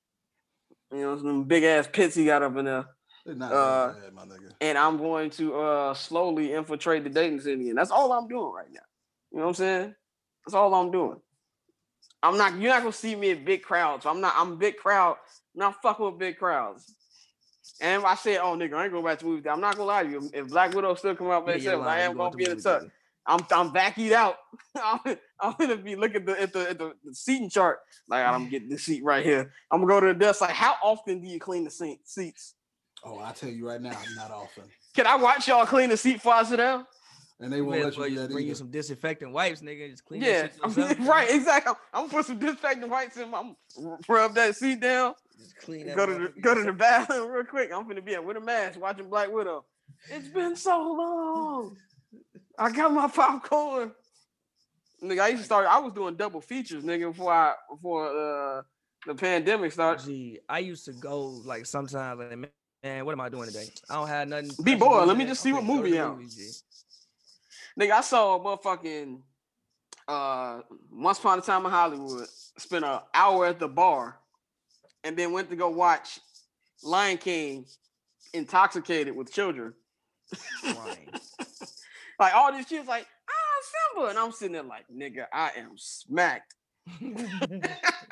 Some big ass pits he got up in there. They're not bad, my nigga. And I'm going to slowly infiltrate the dating city, and that's all I'm doing right now. You know what I'm saying? That's all I'm doing. You're not gonna see me in big crowds. I'm a big crowd. I'm not fucking with big crowds. And if I said, oh nigga, I ain't going back to movie theater, I'm not gonna lie to you. If Black Widow still come out by itself, I am gonna be in the tuck. I'm backing out. I'm gonna be looking at the seating chart. Like, I'm getting this seat right here. I'm gonna go to the desk. Like, how often do you clean the seats? Oh, I tell you right now, not often. Can I watch y'all clean the seat before I sit down? And they won't let you do that bring either. you some disinfectant wipes, nigga. Just clean that shit. Right, exactly. I'm gonna put some disinfectant wipes in. I'm rub that seat down. Just clean that. Go to the bathroom real quick. I'm finna be with a mask watching Black Widow. It's been so long. I got my popcorn. Nigga, I was doing double features, nigga, before the pandemic started. Gee, I used to go like sometimes, like, man, what am I doing today? I don't have nothing. Be bored. Let me just see what movie out. Nigga, I saw a motherfucking Once Upon a Time in Hollywood. Spent an hour at the bar, and then went to go watch Lion King intoxicated with children. Crying. Like all these kids, like, Simba, and I'm sitting there like, nigga, I am smacked. And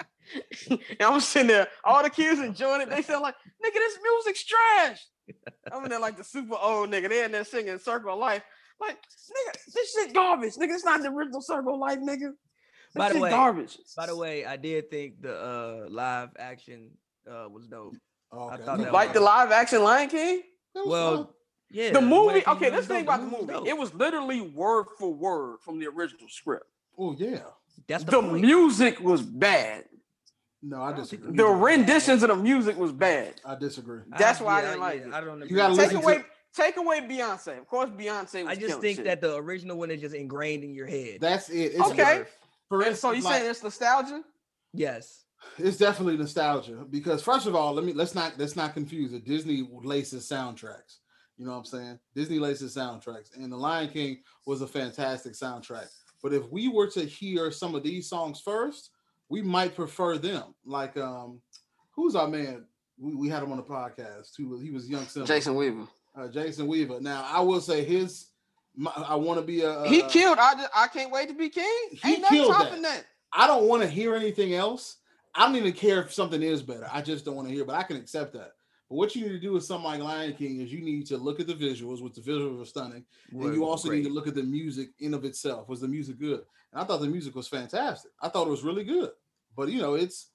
I'm sitting there, all the kids enjoying it. They sound like, nigga, this music's trash. I'm in there like the super old nigga. They in there singing Circle of Life. Like, nigga, this shit garbage. Nigga, it's not the original Circle of Life, nigga. By the way, garbage. By the way, I did think the live action was dope. Okay. I thought You that like was the live action Lion King? well, yeah. The movie, Lion King okay, let's was think dope. about the movie. dope. It was literally word for word from the original script. Oh yeah. That's The point. music was bad. No, I disagree. The renditions of the music was bad. I disagree. That's why I didn't like it. I don't You gotta agree. Take away Beyonce. Of course, Beyonce was I just think that the original one is just ingrained in your head. That's it. It's okay. For And so you like, saying it's nostalgia? Yes. It's definitely nostalgia because first of all, let's not confuse it. Disney laces soundtracks. You know what I'm saying? Disney laces soundtracks, and The Lion King was a fantastic soundtrack. But if we were to hear some of these songs first, we might prefer them. Like who's our man? We had him on the podcast too. He was young Simba. Jason Weaver. Jason Weaver. Now I will say I want to be a. He killed. I can't wait to be king. Ain't nothing topping that. I don't want to hear anything else. I don't even care if something is better. I just don't want to hear, but I can accept that. But what you need to do with something like Lion King is you need to look at the visuals, which the visuals are stunning, and you also need to look at the music in of itself. Was the music good? And I thought the music was fantastic. I thought it was really good. But you know, it's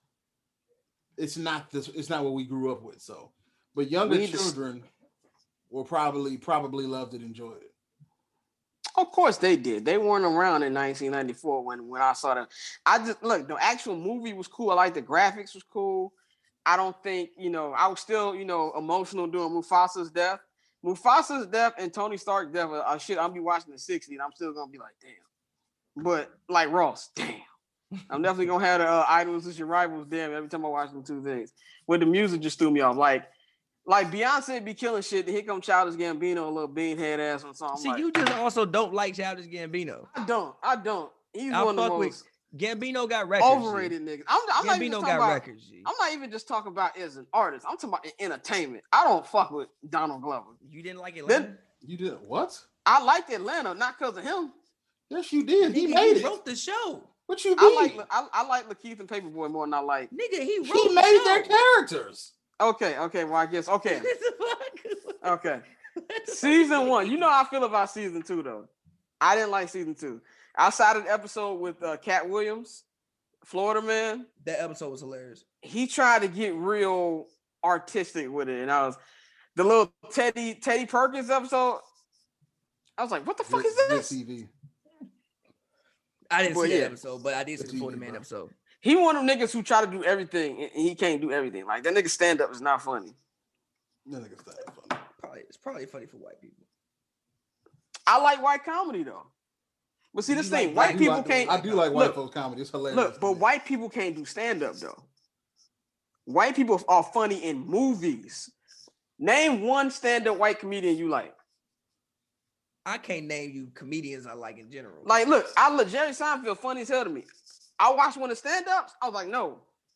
not what we grew up with. So, but younger children will probably loved it, enjoyed it. Of course they did. They weren't around in 1994 when I saw them. I just look, the actual movie was cool. I like the graphics was cool. I don't think, I was still, emotional during Mufasa's death. Mufasa's death and Tony Stark's death are shit I'll be watching the 60s and I'm still gonna be like, damn. But like Ross, damn. I'm definitely gonna have the idols as your rivals, damn, every time I watch them two things. But the music just threw me off. Like Beyonce be killing shit. Here come Childish Gambino, a little beanhead ass on something. See, you just also don't like Childish Gambino. I don't. He's one of the most Gambino got records. Overrated niggas. Gambino got records. I'm not even just talking about as an artist. I'm talking about in entertainment. I don't fuck with Donald Glover. You didn't like Atlanta? You did what? I liked Atlanta, not because of him. Yes, you did. He wrote the show. What you mean? I like Lakeith and Paperboy more than I like. Nigga, he made their characters. Okay, well, I guess, okay. Okay. Season 1. You know how I feel about season 2, though. I didn't like season 2. Outside of the episode with Cat Williams, Florida Man. That episode was hilarious. He tried to get real artistic with it. And the little Teddy Perkins episode, I was like, what the fuck is this? TV. I didn't see that episode, but I did see the Florida Man episode. He one of them niggas who try to do everything and he can't do everything. Like that nigga stand up is not funny. That nigga stand up funny. It's probably funny for white people. I like white comedy though. But see, this thing, white people can't. I do like white folks comedy. It's hilarious. Look, but white people can't do stand up though. White people are funny in movies. Name one stand up white comedian you like. I can't name you comedians I like in general. Like, look, Jerry Seinfeld funny as hell to me. I watched one of the stand-ups. I was like, no.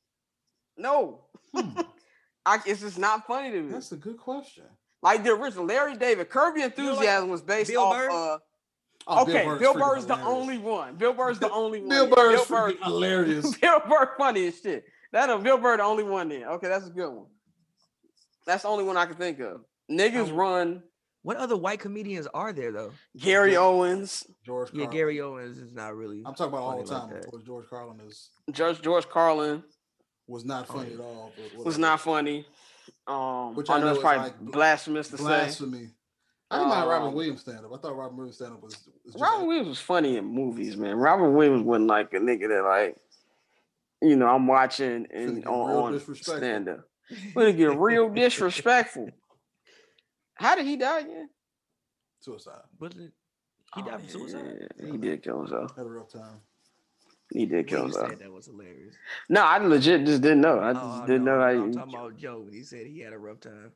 It's just not funny to me. That's a good question. Like the original Larry David, Curb Your Enthusiasm was based Bill off. Burr? Bill Burr's the only one. Bill Burr's the only one. Bill Burr's hilarious. Bill Burr funny as shit. Bill Burr the only one there. Okay, that's a good one. That's the only one I can think of. Niggas run. What other white comedians are there though? Gary Owens. George Carlin. Yeah, Gary Owens is not really. I'm talking about all the time. Like George Carlin is. George Carlin was not funny at all. Was not funny. Which I know it's probably like blasphemous to say. Blasphemy. I didn't mind Robin Williams stand up. I thought Robin Williams stand up was Robin Williams was funny in movies, man. Robin Williams wasn't like a nigga that like, I'm watching and on stand up. We're gonna get real disrespectful. How did he die again? Suicide. Was it? He died from suicide. Yeah, he did kill himself. Had a rough time. He did kill himself. That was hilarious. No, I legit just didn't know. I just didn't know how I'm talking about Joe. He said he had a rough time.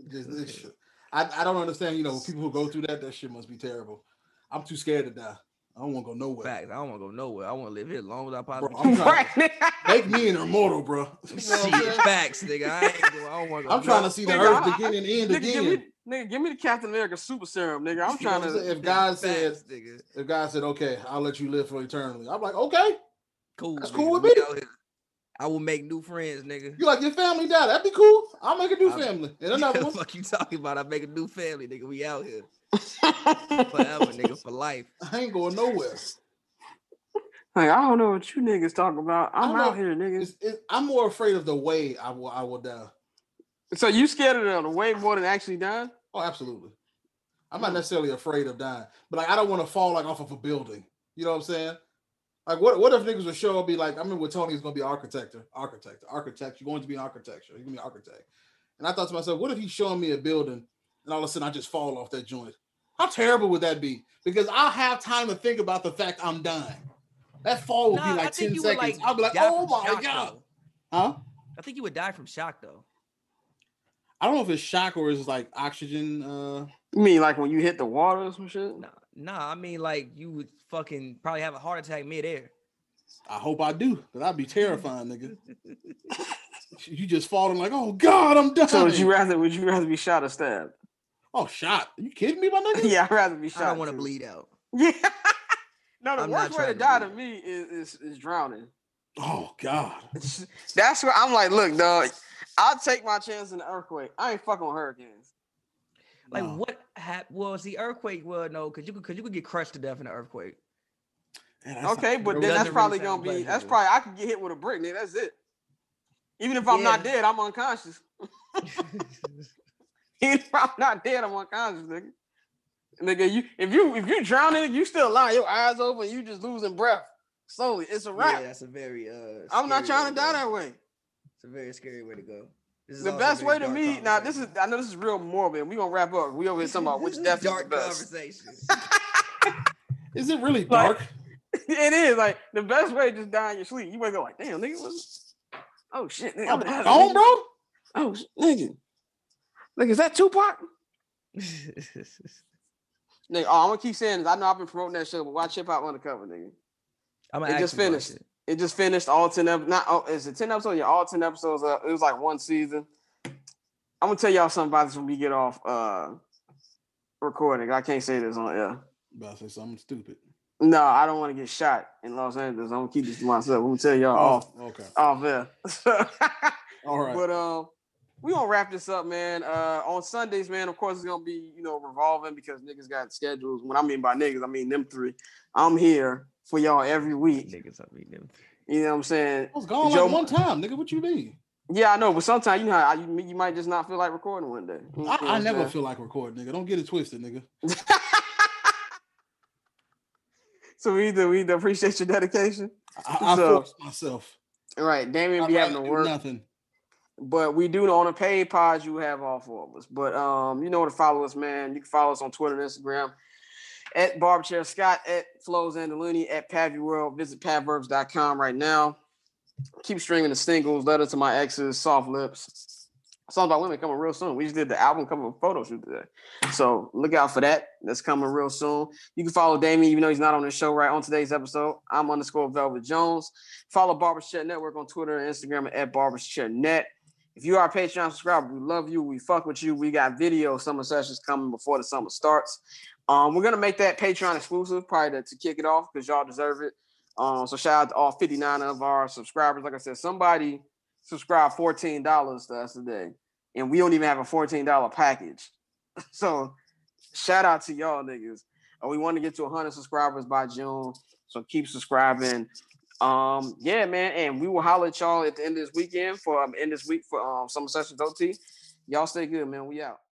I don't understand. People who go through that shit must be terrible. I'm too scared to die. I don't want to go nowhere. Facts. I don't want to go nowhere. I want to live here as long as I Bro, possibly can. Right. Make me an immortal, bro. You know what I'm Shit, saying? facts, nigga. I don't want to go. I'm trying to see the Nigga, earth begin and end again. Give me the Captain America super serum, nigga. I'm You know trying what I'm to. saying? Nigga. If God said, okay, I'll let you live for eternity, I'm like, okay, Cool. that's nigga. cool with We me. out here. I will make new friends, nigga. You like your family died? That'd be cool. I'll make a new family and another one. Fuck you talking about? I make a new family, nigga. We out here forever, nigga, for life. I ain't going nowhere. Like, I don't know what you niggas talking about. I'm I out know. here, niggas. I'm more afraid of the way I will die. So you scared of the way more than actually dying? Oh, absolutely. I'm not necessarily afraid of dying, but like I don't want to fall like off of a building. You know what I'm saying? Like what if niggas would show up be like, I remember Tony's gonna be architect. You're going to be an architecture. You're gonna be an architect. And I thought to myself, what if he's showing me a building and all of a sudden I just fall off that joint? How terrible would that be? Because I'll have time to think about the fact I'm dying. That fall would be like 10 seconds. I'll be like, oh my God. Though. Huh? I think you would die from shock though. I don't know if it's shock or it's like oxygen. You mean like when you hit the water or some shit? Nah, I mean like you would fucking probably have a heart attack midair. I hope I do, because I'd be terrifying, nigga. You just falling like, oh God, I'm dying. So would you rather be shot or stabbed? Oh, shot. Are you kidding me, my nigga? Yeah, I'd rather be shot. I don't want to bleed out. Yeah. No, the I'm worst not way to trying die to to me is drowning. Oh God. That's where I'm like, look, dog, I'll take my chance in the earthquake. I ain't fucking with hurricanes. Like No. what happened? Well, see, earthquake. Well, no, because you could get crushed to death in an earthquake. Man, that's Okay, not but real. then that's Doesn't probably really gonna sound be. That's pleasurable. probably I could get hit with a brick, nigga. That's it. Even if I'm not dead, I'm unconscious. Even if I'm not dead, I'm unconscious, nigga. Nigga, if you drowning, you still lying, your eyes open, you just losing breath slowly. It's a wrap. Yeah, that's a very I'm not trying to die that way. It's a very scary way to go. This is The also best a way very to dark me, now conversation. I know this is real morbid. We gonna wrap up. We over here talking about which This is death is the dark best. conversation. Is it really dark? It is like the best way to just die in your sleep. You wake up like, damn, nigga, oh shit, nigga, I'm out, Gone, nigga. bro? Oh nigga. Like, is that Tupac? Nigga, I'm gonna keep saying this. I know I've been promoting that show, but watch Hip Hop Undercover, nigga. It just finished. It just finished all 10 episodes. Is it 10 episodes? Yeah, all 10 episodes. It was like one season. I'm gonna tell y'all something about this when we get off recording. I can't say this on air. About to say something stupid. No, I don't want to get shot in Los Angeles. I'm gonna keep this to myself. I'm gonna tell y'all off there. All right. But we gonna wrap this up, man. On Sundays, man, of course it's gonna be, revolving because niggas got schedules. When I mean by niggas, I mean them three. I'm here for y'all every week. Niggas, I mean them. You know what I'm saying? I was gone like one time, nigga. What you mean? Yeah, I know, but sometimes you know how you might just not feel like recording one day. You know what I I'm never saying? feel like recording, nigga. Don't get it twisted, nigga. So we either appreciate your dedication. I force myself. Right, Damien be having to work. Nothing. But we do on a paid pod, you have all four of us. But you know where to follow us, man. You can follow us on Twitter and Instagram at Barberchair Scott, at Flows Andaluni, at Pavy World. Visit pavverbs.com right now. Keep streaming the singles, Letter to My Exes, Soft Lips. Songs by Women coming real soon. We just did the album cover photo shoot today. So look out for that. That's coming real soon. You can follow Damien, even though he's not on the show right on today's episode. I'm _Velvet Jones. Follow Barbershop Network on Twitter and Instagram at BarbershopNet. If you are a Patreon subscriber, we love you. We fuck with you. We got video summer sessions coming before the summer starts. We're going to make that Patreon exclusive probably to kick it off because y'all deserve it. So shout out to all 59 of our subscribers. Like I said, somebody subscribed $14 to us today, and we don't even have a $14 package. So shout out to y'all niggas. We want to get to 100 subscribers by June, so keep subscribing. Yeah, man, and we will holler at y'all at the end of this weekend for Summer Sessions OT. Y'all stay good, man. We out.